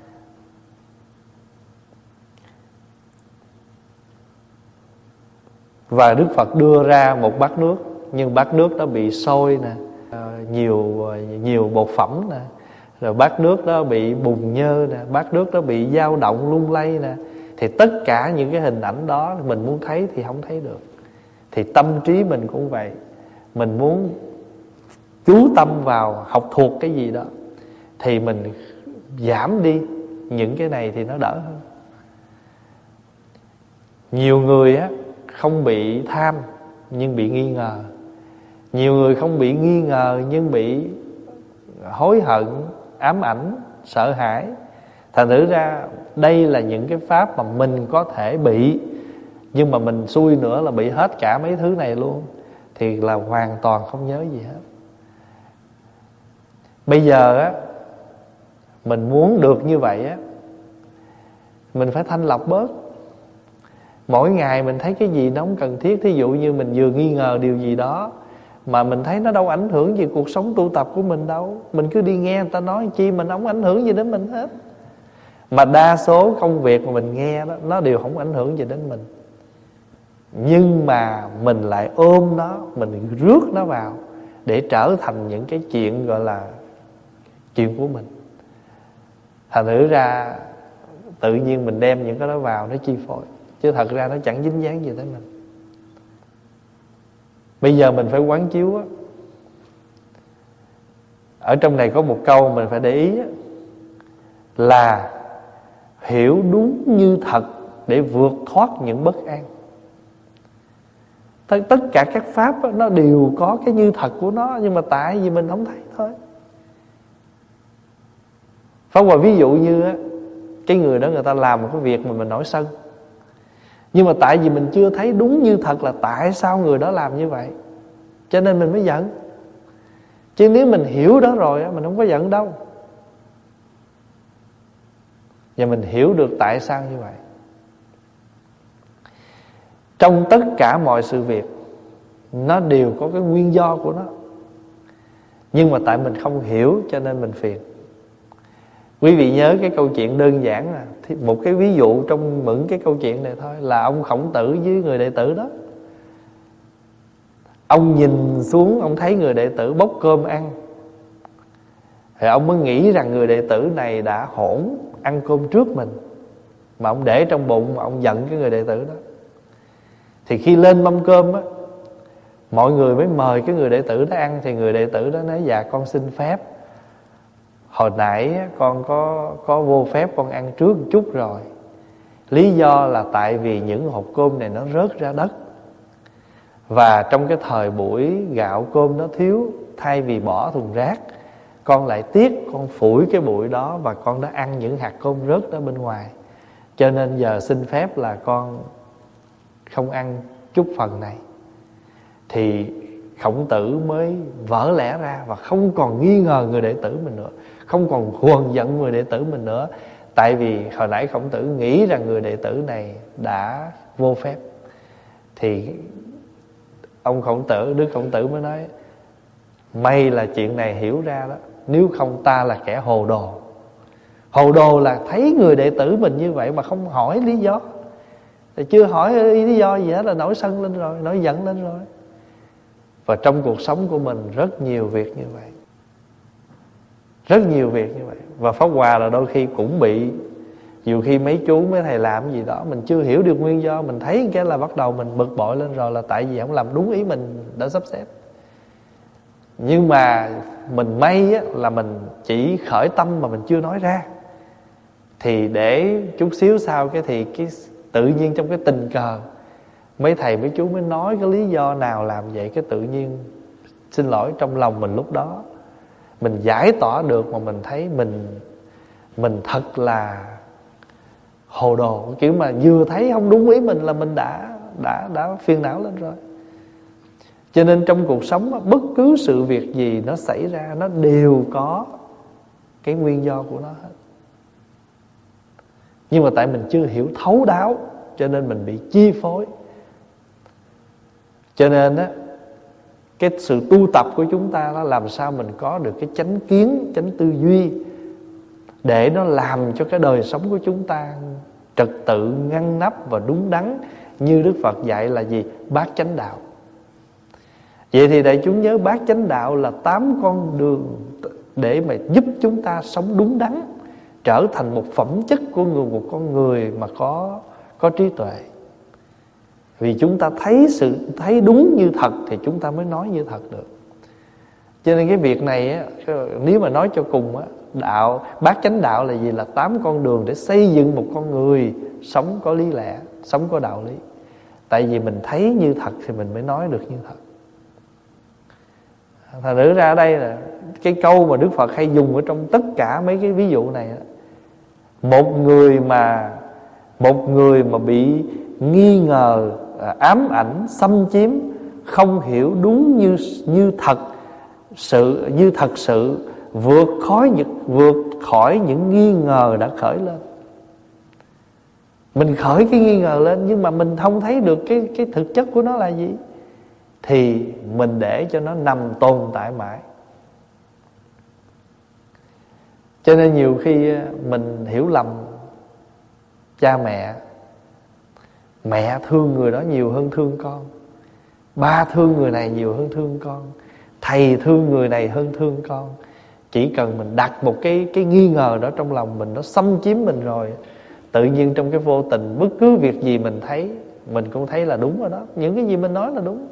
Và Đức Phật đưa ra một bát nước, nhưng bát nước đó bị sôi nè, nhiều nhiều bột phẩm nè, rồi bát nước đó bị bùn nhơ nè, bát nước đó bị dao động lung lay nè. Thì tất cả những cái hình ảnh đó mình muốn thấy thì không thấy được. Thì tâm trí mình cũng vậy. Mình muốn chú tâm vào học thuộc cái gì đó thì mình giảm đi những cái này thì nó đỡ hơn. Nhiều người á không bị tham nhưng bị nghi ngờ. Nhiều người không bị nghi ngờ nhưng bị hối hận, ám ảnh, sợ hãi. Thành thử ra đây là những cái pháp mà mình có thể bị, nhưng mà mình xui nữa là bị hết cả mấy thứ này luôn, thì là hoàn toàn không nhớ gì hết. Bây giờ á, mình muốn được như vậy á, mình phải thanh lọc bớt. Mỗi ngày mình thấy cái gì nó không cần thiết. Thí dụ như mình vừa nghi ngờ điều gì đó mà mình thấy nó đâu ảnh hưởng gì cuộc sống tu tập của mình đâu, mình cứ đi nghe người ta nói chi, mình không ảnh hưởng gì đến mình hết. Mà đa số công việc mà mình nghe đó, nó đều không ảnh hưởng gì đến mình. Nhưng mà mình lại ôm nó, mình rước nó vào để trở thành những cái chuyện gọi là chuyện của mình. Thành thử ra tự nhiên mình đem những cái đó vào nó chi phối, chứ thật ra nó chẳng dính dáng gì tới mình. Bây giờ mình phải quán chiếu á. Ở trong này có một câu mình phải để ý á, là hiểu đúng như thật để vượt thoát những bất an. Tất cả các pháp á, nó đều có cái như thật của nó, nhưng mà tại vì mình không thấy thôi. Pháp Hòa ví dụ như á, cái người đó người ta làm một cái việc mà mình nổi sân, nhưng mà tại vì mình chưa thấy đúng như thật là tại sao người đó làm như vậy, cho nên mình mới giận. Chứ nếu mình hiểu đó rồi á, mình không có giận đâu. Và mình hiểu được tại sao như vậy. Trong tất cả mọi sự việc, nó đều có cái nguyên do của nó, nhưng mà tại mình không hiểu cho nên mình phiền. Quý vị nhớ cái câu chuyện đơn giản là một cái ví dụ trong những cái câu chuyện này thôi, là ông Khổng Tử với người đệ tử đó. Ông nhìn xuống, ông thấy người đệ tử bốc cơm ăn, thì ông mới nghĩ rằng người đệ tử này đã hỗn ăn cơm trước mình, mà ông để trong bụng mà ông giận cái người đệ tử đó. Thì khi lên mâm cơm á, mọi người mới mời cái người đệ tử đó ăn. Thì người đệ tử đó nói: dạ con xin phép, hồi nãy con có, có vô phép con ăn trước một chút rồi. Lý do là tại vì những hột cơm này nó rớt ra đất, và trong cái thời buổi gạo cơm nó thiếu, thay vì bỏ thùng rác, con lại tiếc, con phủi cái bụi đó và con đã ăn những hạt cơm rớt đó bên ngoài. Cho nên giờ xin phép là con không ăn chút phần này. Thì Khổng Tử mới vỡ lẽ ra và không còn nghi ngờ người đệ tử mình nữa, không còn huồn giận người đệ tử mình nữa. Tại vì hồi nãy Khổng Tử nghĩ rằng người đệ tử này đã vô phép. Thì ông Khổng Tử, Đức Khổng Tử mới nói: may là chuyện này hiểu ra đó, nếu không ta là kẻ hồ đồ. Hồ đồ là thấy người đệ tử mình như vậy mà không hỏi lý do. Thì chưa hỏi lý do gì hết là nổi sân lên rồi, nổi giận lên rồi. Và trong cuộc sống của mình rất nhiều việc như vậy, rất nhiều việc như vậy. Và Pháp Hòa là đôi khi cũng bị Nhiều khi mấy chú mấy thầy làm gì đó mình chưa hiểu được nguyên do, mình thấy cái là bắt đầu mình bực bội lên rồi, là tại vì không làm đúng ý mình đã sắp xếp. Nhưng mà mình may á, là mình chỉ khởi tâm mà mình chưa nói ra. Thì để chút xíu sau cái thì cái tự nhiên trong cái tình cờ mấy thầy mấy chú mới nói cái lý do nào làm vậy, cái tự nhiên xin lỗi trong lòng mình lúc đó mình giải tỏa được, mà mình thấy mình mình thật là hồ đồ, kiểu mà vừa thấy không đúng ý mình là mình đã đã đã phiền não lên rồi. Cho nên trong cuộc sống bất cứ sự việc gì nó xảy ra, nó đều có cái nguyên do của nó hết. Nhưng mà tại mình chưa hiểu thấu đáo, cho nên mình bị chi phối. Cho nên á, cái sự tu tập của chúng ta nó làm sao mình có được cái chánh kiến, chánh tư duy, để nó làm cho cái đời sống của chúng ta trật tự, ngăn nắp và đúng đắn. Như Đức Phật dạy là gì? Bát chánh đạo. Vậy thì đại chúng nhớ, bát chánh đạo là tám con đường để mà giúp chúng ta sống đúng đắn, trở thành một phẩm chất của người, một con người mà có có trí tuệ. Vì chúng ta thấy sự thấy đúng như thật thì chúng ta mới nói như thật được. Cho nên cái việc này á, nếu mà nói cho cùng á, đạo bát chánh đạo là gì? Là tám con đường để xây dựng một con người sống có lý lẽ, sống có đạo lý. Tại vì mình thấy như thật thì mình mới nói được như thật. Thành thử ra ở đây là cái câu mà Đức Phật hay dùng ở trong tất cả mấy cái ví dụ này á, một người mà một người mà bị nghi ngờ, ám ảnh, xâm chiếm, không hiểu đúng như như thật sự như thật sự, vượt khỏi những vượt khỏi những nghi ngờ đã khởi lên. Mình khởi cái nghi ngờ lên nhưng mà mình không thấy được cái cái thực chất của nó là gì, thì mình để cho nó nằm tồn tại mãi. Cho nên nhiều khi mình hiểu lầm cha mẹ. Mẹ thương người đó nhiều hơn thương con, ba thương người này nhiều hơn thương con, thầy thương người này hơn thương con. Chỉ cần mình đặt một cái cái nghi ngờ đó trong lòng mình, nó xâm chiếm mình rồi, tự nhiên trong cái vô tình, bất cứ việc gì mình thấy, mình cũng thấy là đúng rồi đó. Những cái gì mình nói là đúng.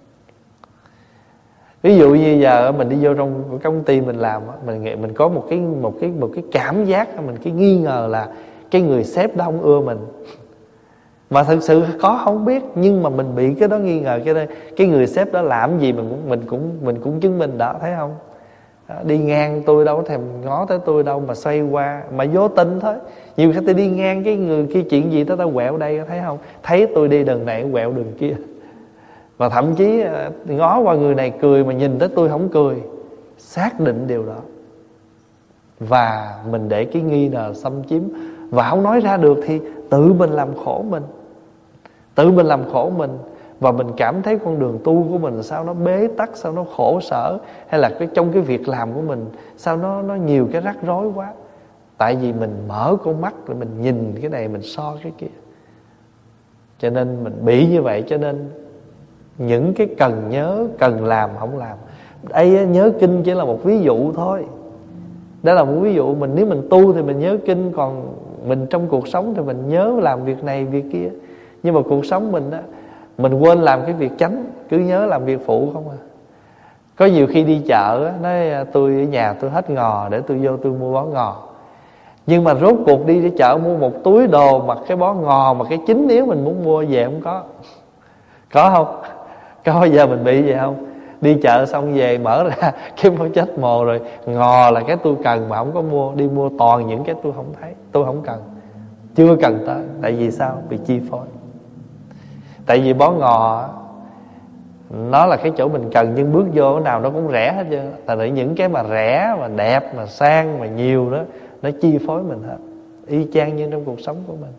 Ví dụ như giờ mình đi vô trong công ty mình làm, mình nghĩ mình có một cái một cái một cái cảm giác, mình cái nghi ngờ là cái người sếp đó không ưa mình. Mà thực sự có không biết, nhưng mà mình bị cái đó nghi ngờ. Cái đây cái người sếp đó làm gì mình cũng mình cũng mình cũng chứng minh đó, thấy không? Đó, đi ngang tôi đâu có thèm ngó tới tôi đâu, mà xoay qua mà vô tình thôi. Nhiều khi tôi đi ngang cái người kia chuyện gì đó, tao quẹo đây, thấy không? Thấy tôi đi đường này quẹo đường kia. Và thậm chí ngó qua người này cười mà nhìn tới tôi không cười. Xác định điều đó. Và mình để cái nghi ngờ xâm chiếm và không nói ra được thì tự mình làm khổ mình. Tự mình làm khổ mình. Và mình cảm thấy con đường tu của mình sao nó bế tắc, sao nó khổ sở, hay là cái trong cái việc làm của mình sao nó nó nhiều cái rắc rối quá. Tại vì mình mở con mắt rồi mình nhìn cái này, mình so cái kia, cho nên mình bị như vậy. Cho nên những cái cần nhớ, cần làm không làm. Đây nhớ kinh chỉ là một ví dụ thôi. Đó là một ví dụ. Mình nếu mình tu thì mình nhớ kinh, còn mình trong cuộc sống thì mình nhớ làm việc này việc kia. Nhưng mà cuộc sống mình á, mình quên làm cái việc chánh, cứ nhớ làm việc phụ không à. Có nhiều khi đi chợ á, nói tôi ở nhà tôi hết ngò, để tôi vô tôi mua bó ngò. Nhưng mà rốt cuộc đi đi chợ mua một túi đồ mà cái bó ngò mà cái chính yếu mình muốn mua về không có. Có không? Có bao giờ mình bị vậy không? Đi chợ xong về mở ra cái bó chết mồ rồi, ngò là cái tôi cần mà không có mua, đi mua toàn những cái tôi không thấy, tôi không cần, chưa cần tới. Tại vì sao? Bị chi phối. Tại vì bó ngò nó là cái chỗ mình cần, nhưng bước vô cái nào nó cũng rẻ hết trơn. Tại vì những cái mà rẻ, mà đẹp, mà sang, mà nhiều đó, nó chi phối mình hết. Y chang như trong cuộc sống của mình.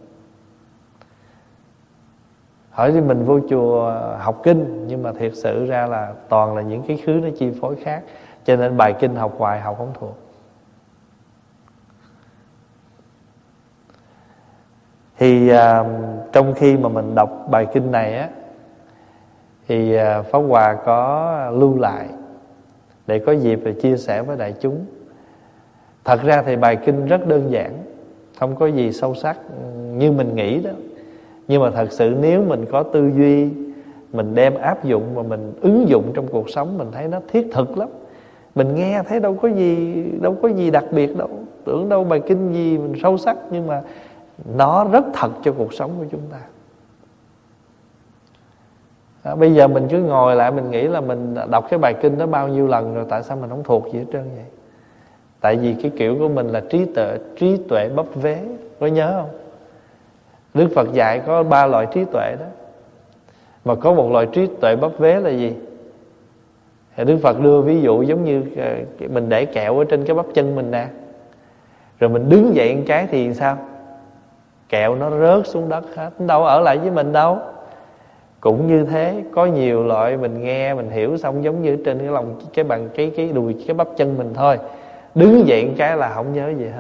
Hỏi thì mình vô chùa học kinh, nhưng mà thiệt sự ra là toàn là những cái khứ nó chi phối khác. Cho nên bài kinh học hoài học không thuộc. Thì à, trong khi mà mình đọc bài kinh này á, thì à, Pháp Hòa có lưu lại để có dịp để chia sẻ với đại chúng. Thật ra thì bài kinh rất đơn giản, không có gì sâu sắc như mình nghĩ đó. Nhưng mà thật sự nếu mình có tư duy, mình đem áp dụng và mình ứng dụng trong cuộc sống, mình thấy nó thiết thực lắm. Mình nghe thấy đâu có gì, đâu có gì đặc biệt đâu, tưởng đâu bài kinh gì mình sâu sắc, nhưng mà nó rất thật cho cuộc sống của chúng ta. À, bây giờ mình cứ ngồi lại mình nghĩ là mình đọc cái bài kinh đó bao nhiêu lần rồi, tại sao mình không thuộc gì hết trơn vậy? Tại vì cái kiểu của mình là trí tuệ trí tuệ bấp vế. Có nhớ không? Đức Phật dạy có ba loại trí tuệ đó, mà có một loại trí tuệ bấp vế là gì? Thì Đức Phật đưa ví dụ giống như mình để kẹo ở trên cái bắp chân mình nè, rồi mình đứng dậy một cái thì sao? Kẹo nó rớt xuống đất hết, nó đâu ở lại với mình đâu. Cũng như thế, có nhiều loại mình nghe mình hiểu xong giống như trên cái lòng cái bằng cái cái đùi cái bắp chân mình thôi, đứng dậy một cái là không nhớ gì hết.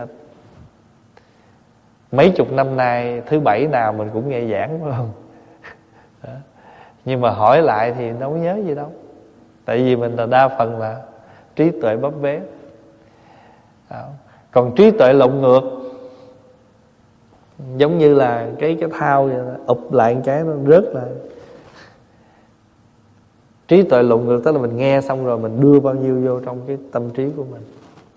Mấy chục năm nay thứ bảy nào mình cũng nghe giảng, phải không? Đó. Nhưng mà hỏi lại thì đâu có nhớ gì đâu. Tại vì mình là đa phần là trí tuệ bấp bế. Đó. Còn trí tuệ lộn ngược, giống như là cái cái thao vậy đó, ụp lại một cái nó rớt lại. Trí tuệ lộn ngược tức là mình nghe xong rồi mình đưa bao nhiêu vô trong cái tâm trí của mình.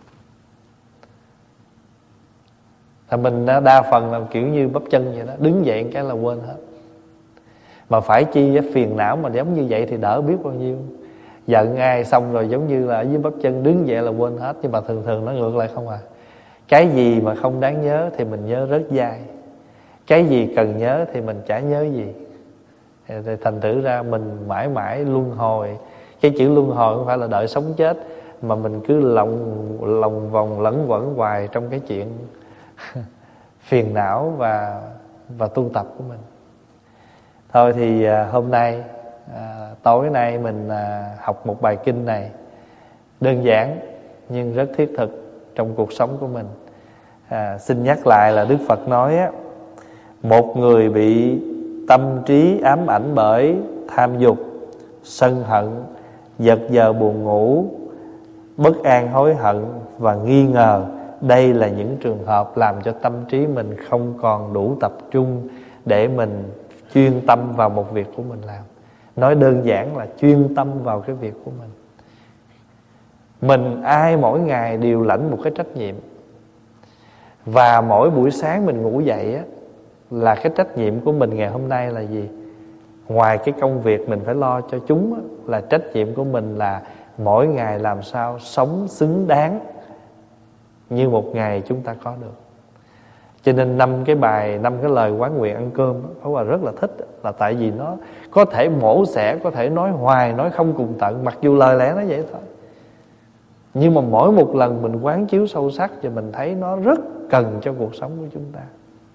Thì mình đa phần là kiểu như bắp chân vậy đó, đứng dậy một cái là quên hết. Mà phải chi với phiền não mà giống như vậy thì đỡ biết bao nhiêu. Giận ai xong rồi giống như là ở dưới bắp chân đứng dậy là quên hết. Nhưng mà thường thường nó ngược lại không à. Cái gì mà không đáng nhớ thì mình nhớ rất dai. Cái gì cần nhớ thì mình chả nhớ gì. Thì thành thử ra mình mãi mãi luân hồi. Cái chữ luân hồi không phải là đợi sống chết, mà mình cứ lòng, lòng vòng lẫn quẩn hoài trong cái chuyện phiền não và, và tu tập của mình. Thôi thì à, hôm nay à, tối nay mình à, học một bài kinh này đơn giản nhưng rất thiết thực trong cuộc sống của mình. à, Xin nhắc lại là Đức Phật nói á, một người bị tâm trí ám ảnh bởi tham dục, sân hận, giật giờ buồn ngủ, bất an hối hận và nghi ngờ. Đây là những trường hợp làm cho tâm trí mình không còn đủ tập trung để mình chuyên tâm vào một việc của mình làm. Nói đơn giản là chuyên tâm vào cái việc của mình. Mình ai mỗi ngày đều lãnh một cái trách nhiệm. Và mỗi buổi sáng mình ngủ dậy á, là cái trách nhiệm của mình ngày hôm nay là gì? Ngoài cái công việc mình phải lo cho chúng á, là trách nhiệm của mình là mỗi ngày làm sao sống xứng đáng như một ngày chúng ta có được. Cho nên năm cái bài, năm cái lời quán nguyện ăn cơm Pháp Hòa rất là thích. Là tại vì nó có thể mổ xẻ, có thể nói hoài, nói không cùng tận, mặc dù lời lẽ nó vậy thôi. Nhưng mà mỗi một lần mình quán chiếu sâu sắc thì mình thấy nó rất cần cho cuộc sống của chúng ta.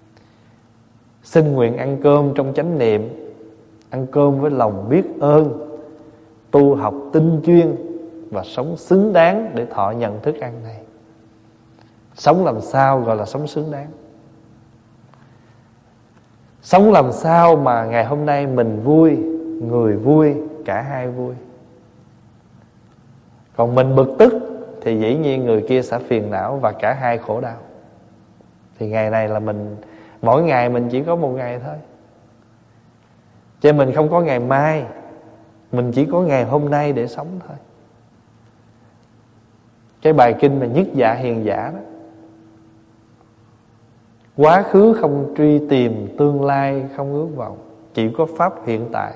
Xin nguyện ăn cơm trong chánh niệm, ăn cơm với lòng biết ơn, tu học tinh chuyên và sống xứng đáng để thọ nhận thức ăn này. Sống làm sao gọi là sống xứng đáng? Sống làm sao mà ngày hôm nay mình vui, người vui, cả hai vui. Còn mình bực tức thì dĩ nhiên người kia sẽ phiền não và cả hai khổ đau. Thì ngày này là mình, mỗi ngày mình chỉ có một ngày thôi. Cho nên mình không có ngày mai, mình chỉ có ngày hôm nay để sống thôi. Cái bài kinh mà nhất dạ hiền giả đó, quá khứ không truy tìm, tương lai không ước vọng, chỉ có pháp hiện tại.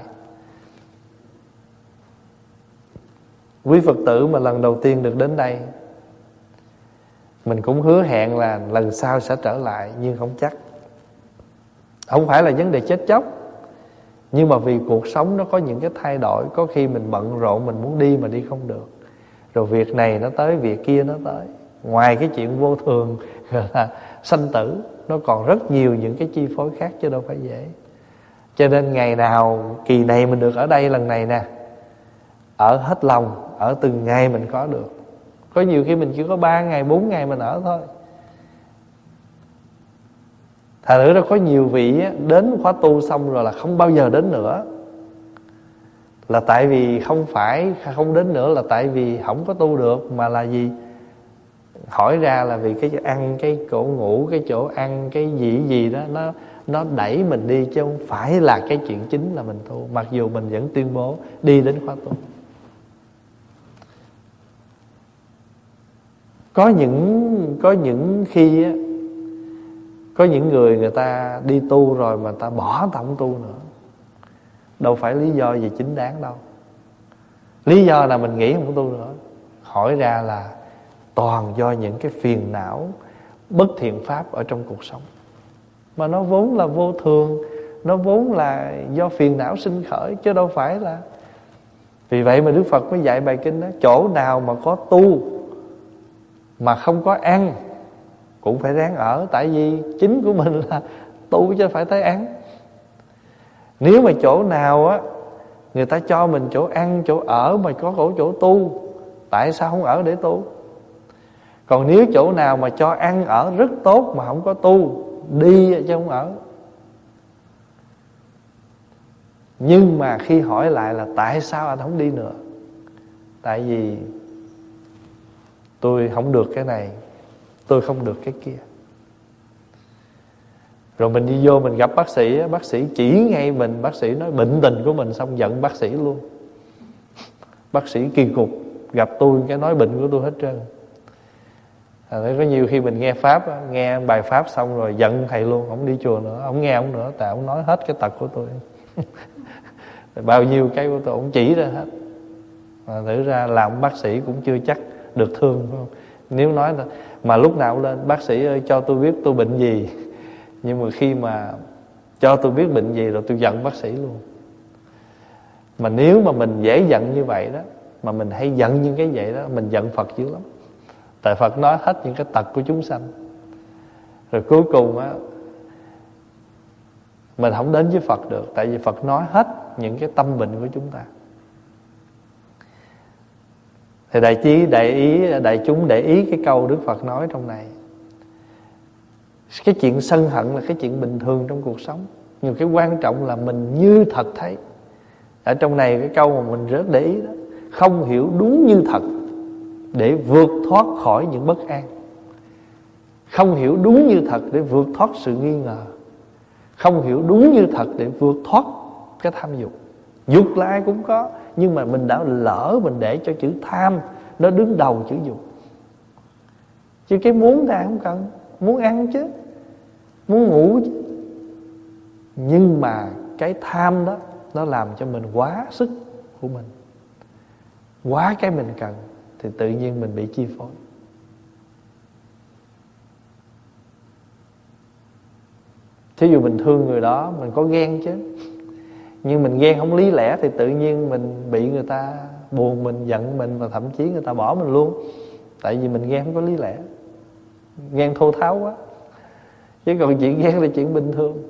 Quý Phật tử mà lần đầu tiên được đến đây, mình cũng hứa hẹn là lần sau sẽ trở lại, nhưng không chắc. Không phải là vấn đề chết chóc, nhưng mà vì cuộc sống nó có những cái thay đổi. Có khi mình bận rộn, mình muốn đi mà đi không được, rồi việc này nó tới, việc kia nó tới. Ngoài cái chuyện vô thường gọi là sanh tử, nó còn rất nhiều những cái chi phối khác chứ đâu phải dễ. Cho nên ngày nào kỳ này mình được ở đây lần này nè, ở hết lòng, ở từng ngày mình có được. Có nhiều khi mình chỉ có ba ngày, bốn ngày mình ở thôi. Thật sự ra có nhiều vị đến khóa tu xong rồi là không bao giờ đến nữa. Là tại vì không phải không đến nữa là tại vì không có tu được, mà là gì? hỏi ra là vì cái ăn, cái chỗ ngủ, cái chỗ ăn, cái gì gì đó nó nó đẩy mình đi, chứ không phải là cái chuyện chính là mình tu. Mặc dù mình vẫn tuyên bố đi đến khóa tu. Có những có những khi á, có những người người ta đi tu rồi mà ta bỏ ta không tu nữa. Đâu phải lý do gì chính đáng đâu. Lý do là mình nghĩ không tu nữa. Hỏi ra là toàn do những cái phiền não, bất thiện pháp ở trong cuộc sống. Mà nó vốn là vô thường, nó vốn là do phiền não sinh khởi, chứ đâu phải là. Vì vậy mà Đức Phật mới dạy bài kinh đó: chỗ nào mà có tu mà không có ăn cũng phải ráng ở. Tại vì chính của mình là tu chứ phải tới ăn. Nếu mà chỗ nào á người ta cho mình chỗ ăn, chỗ ở mà có cổ chỗ tu, tại sao không ở để tu? Còn nếu chỗ nào mà cho ăn ở rất tốt mà không có tu, đi chứ không ở. Nhưng mà khi hỏi lại là tại sao anh không đi nữa, tại vì tôi không được cái này, tôi không được cái kia. Rồi mình đi vô mình gặp bác sĩ, bác sĩ chỉ ngay mình, bác sĩ nói bệnh tình của mình, xong giận bác sĩ luôn. Bác sĩ kỳ cục, gặp tôi cái nói bệnh của tôi hết trơn. À, có nhiều khi mình nghe pháp, nghe bài pháp xong rồi giận thầy luôn, không đi chùa nữa, không nghe ông nữa, tại ông nói hết cái tật của tôi. Bao nhiêu cái của tôi ông chỉ ra hết. Mà thử ra làm bác sĩ cũng chưa chắc được thương, phải không? Nếu nói là mà lúc nào lên bác sĩ ơi cho tôi biết tôi bệnh gì. Nhưng mà khi mà cho tôi biết bệnh gì rồi tôi giận bác sĩ luôn. Mà nếu mà mình dễ giận như vậy đó, mà mình hay giận những cái vậy đó, mình giận Phật dữ lắm. Tại Phật nói hết những cái tật của chúng sanh. Rồi cuối cùng á, mình không đến với Phật được. Tại vì Phật nói hết những cái tâm bệnh của chúng ta. Thì đại chí đại ý đại chúng để ý cái câu Đức Phật nói trong này. Cái chuyện sân hận là cái chuyện bình thường trong cuộc sống, nhưng cái quan trọng là mình như thật thấy. Ở trong này cái câu mà mình rất để ý đó: không hiểu đúng như thật để vượt thoát khỏi những bất an. Không hiểu đúng như thật để vượt thoát sự nghi ngờ. Không hiểu đúng như thật để vượt thoát cái tham dục. Dục là ai cũng có, nhưng mà mình đã lỡ mình để cho chữ tham nó đứng đầu chữ dục. Chứ cái muốn ta không cần. Muốn ăn chứ, muốn ngủ chứ. Nhưng mà cái tham đó nó làm cho mình quá sức của mình, quá cái mình cần, thì tự nhiên mình bị chi phối. Thí dụ mình thương người đó, mình có ghen chứ, nhưng mình ghen không lý lẽ thì tự nhiên mình bị người ta buồn mình, giận mình, và thậm chí người ta bỏ mình luôn. Tại vì mình ghen không có lý lẽ, ghen thô tháo quá. Chứ còn chuyện ghen là chuyện bình thường.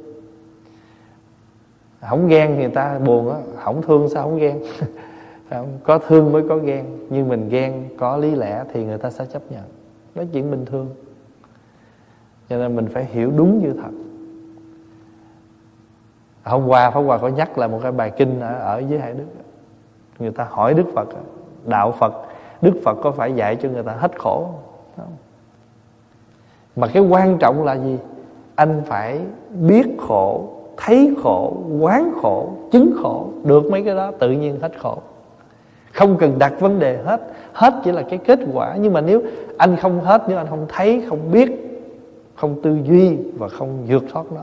Không ghen người ta buồn á, không thương sao không ghen. Có thương mới có ghen. Nhưng mình ghen có lý lẽ thì người ta sẽ chấp nhận. Đó là chuyện bình thường. Cho nên mình phải hiểu đúng như thật. Hôm qua Pháp Hòa có nhắc là một cái bài kinh ở, ở dưới Hải Đức. Người ta hỏi Đức Phật, đạo Phật, Đức Phật có phải dạy cho người ta hết khổ không? Mà cái quan trọng là gì? Anh phải biết khổ, thấy khổ, quán khổ, chứng khổ. Được mấy cái đó tự nhiên hết khổ. Không cần đặt vấn đề hết. Hết chỉ là cái kết quả. Nhưng mà nếu anh không hết, nếu anh không thấy, không biết, không tư duy và không vượt thoát nó.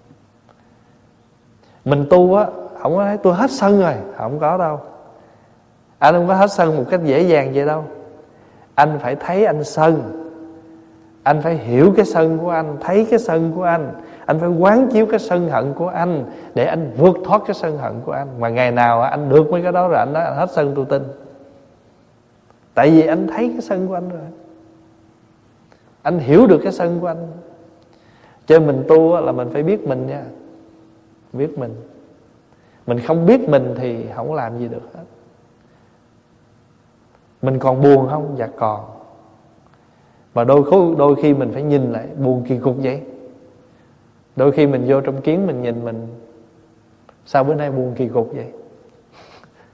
Mình tu á, không có thấy tôi hết sân rồi, không có đâu. Anh không có hết sân một cách dễ dàng vậy đâu. Anh phải thấy anh sân, anh phải hiểu cái sân của anh, thấy cái sân của anh, anh phải quán chiếu cái sân hận của anh để anh vượt thoát cái sân hận của anh. Mà ngày nào anh được mấy cái đó rồi anh nói anh hết sân, tôi tin. Tại vì anh thấy cái sân của anh rồi, anh hiểu được cái sân của anh. Cho nên mình tu là mình phải biết mình nha. Biết mình. Mình không biết mình thì không làm gì được hết. Mình còn buồn không? Dạ còn. Và đôi, đôi khi mình phải nhìn lại, buồn kỳ cục vậy. Đôi khi mình vô trong kiến mình nhìn mình, sao bữa nay buồn kỳ cục vậy?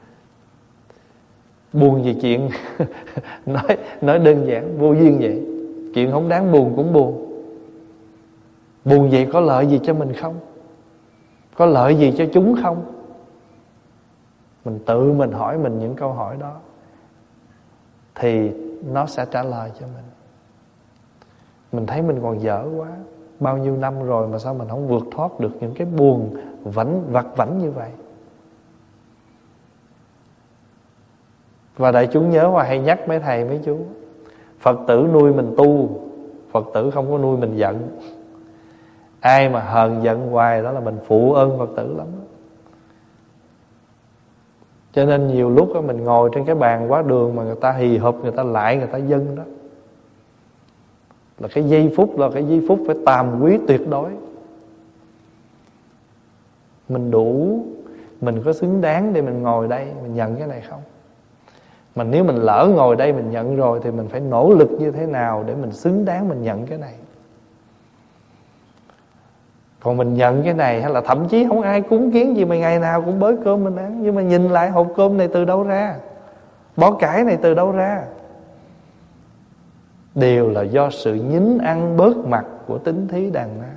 Buồn vì chuyện nói, nói đơn giản, vô duyên vậy. chuyện không đáng buồn cũng buồn. Buồn vậy có lợi gì cho mình không? Có lợi gì cho chúng không? Mình tự mình hỏi mình những câu hỏi đó thì nó sẽ trả lời cho mình. Mình thấy mình còn dở quá, bao nhiêu năm rồi mà sao mình không vượt thoát được những cái buồn vảnh vặt vảnh như vậy. Và đại chúng nhớ và hay nhắc mấy thầy mấy chú, Phật tử nuôi mình tu, Phật tử không có nuôi mình giận. Ai mà hờn giận hoài đó là mình phụ ơn Phật tử lắm. Cho nên nhiều lúc đó, mình ngồi trên cái bàn quá đường mà người ta hì hụp, người ta lại, người ta dâng đó, là cái giây phút là cái giây phút phải tàm quý tuyệt đối. Mình đủ, mình có xứng đáng để mình ngồi đây mình nhận cái này không? Mà nếu mình lỡ ngồi đây mình nhận rồi thì mình phải nỗ lực như thế nào để mình xứng đáng mình nhận cái này. Còn mình nhận cái này hay là thậm chí không ai cúng kiến gì mà ngày nào cũng bới cơm mình ăn, nhưng mà nhìn lại hộp cơm này từ đâu ra, bó cải này từ đâu ra, đều là do sự nhín ăn bớt mặt của tín thí đàn na.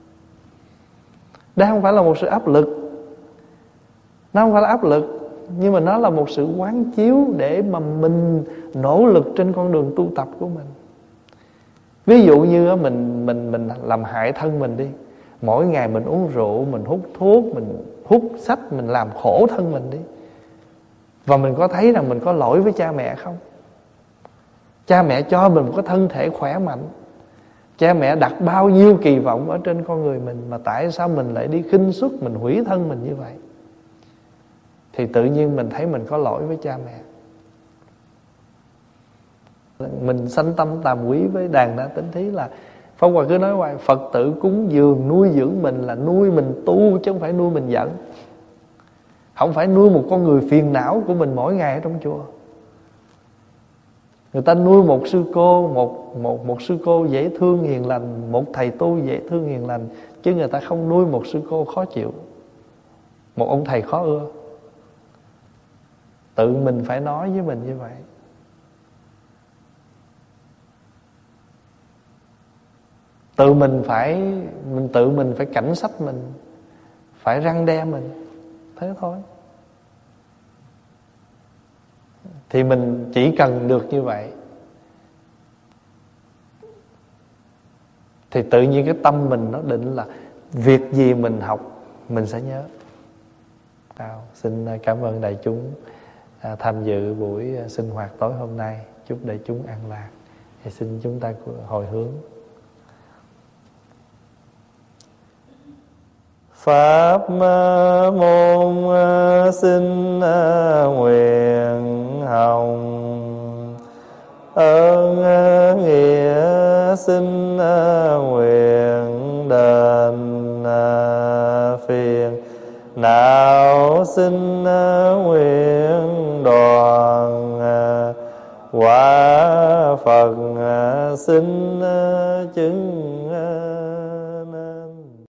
Đó không phải là một sự áp lực, nó không phải là áp lực, nhưng mà nó là một sự quán chiếu để mà mình nỗ lực trên con đường tu tập của mình. Ví dụ như mình mình mình làm hại thân mình đi, mỗi ngày mình uống rượu, mình hút thuốc, mình hút sách, mình làm khổ thân mình đi, và mình có thấy rằng mình có lỗi với cha mẹ không? Cha mẹ cho mình một cái thân thể khỏe mạnh, cha mẹ đặt bao nhiêu kỳ vọng ở trên con người mình, mà tại sao mình lại đi khinh suất, mình hủy thân mình như vậy? Thì tự nhiên mình thấy mình có lỗi với cha mẹ. Mình sanh tâm tàm quý với đàn na tín thí là Pháp Hòa cứ nói hoài, Phật tử cúng dường nuôi dưỡng mình là nuôi mình tu, chứ không phải nuôi mình giận. Không phải nuôi một con người phiền não của mình mỗi ngày ở trong chùa. Người ta nuôi một sư cô, một, một, một sư cô dễ thương hiền lành, một thầy tu dễ thương hiền lành, chứ người ta không nuôi một sư cô khó chịu, một ông thầy khó ưa. Tự mình phải nói với mình như vậy. Tự mình phải mình tự mình phải cảnh sách mình, phải răn đe mình, thế thôi. Thì mình chỉ cần được như vậy thì tự nhiên cái tâm mình nó định là việc gì mình học mình sẽ nhớ. À, xin cảm ơn đại chúng à, tham dự buổi sinh hoạt tối hôm nay. Chúc đại chúng an lạc. Thì xin chúng ta hồi hướng. Pháp môn xin nguyện hồng, ơn nghĩa xin nguyện đền phiền não xin nguyện đoàn, quả Phật xin chứng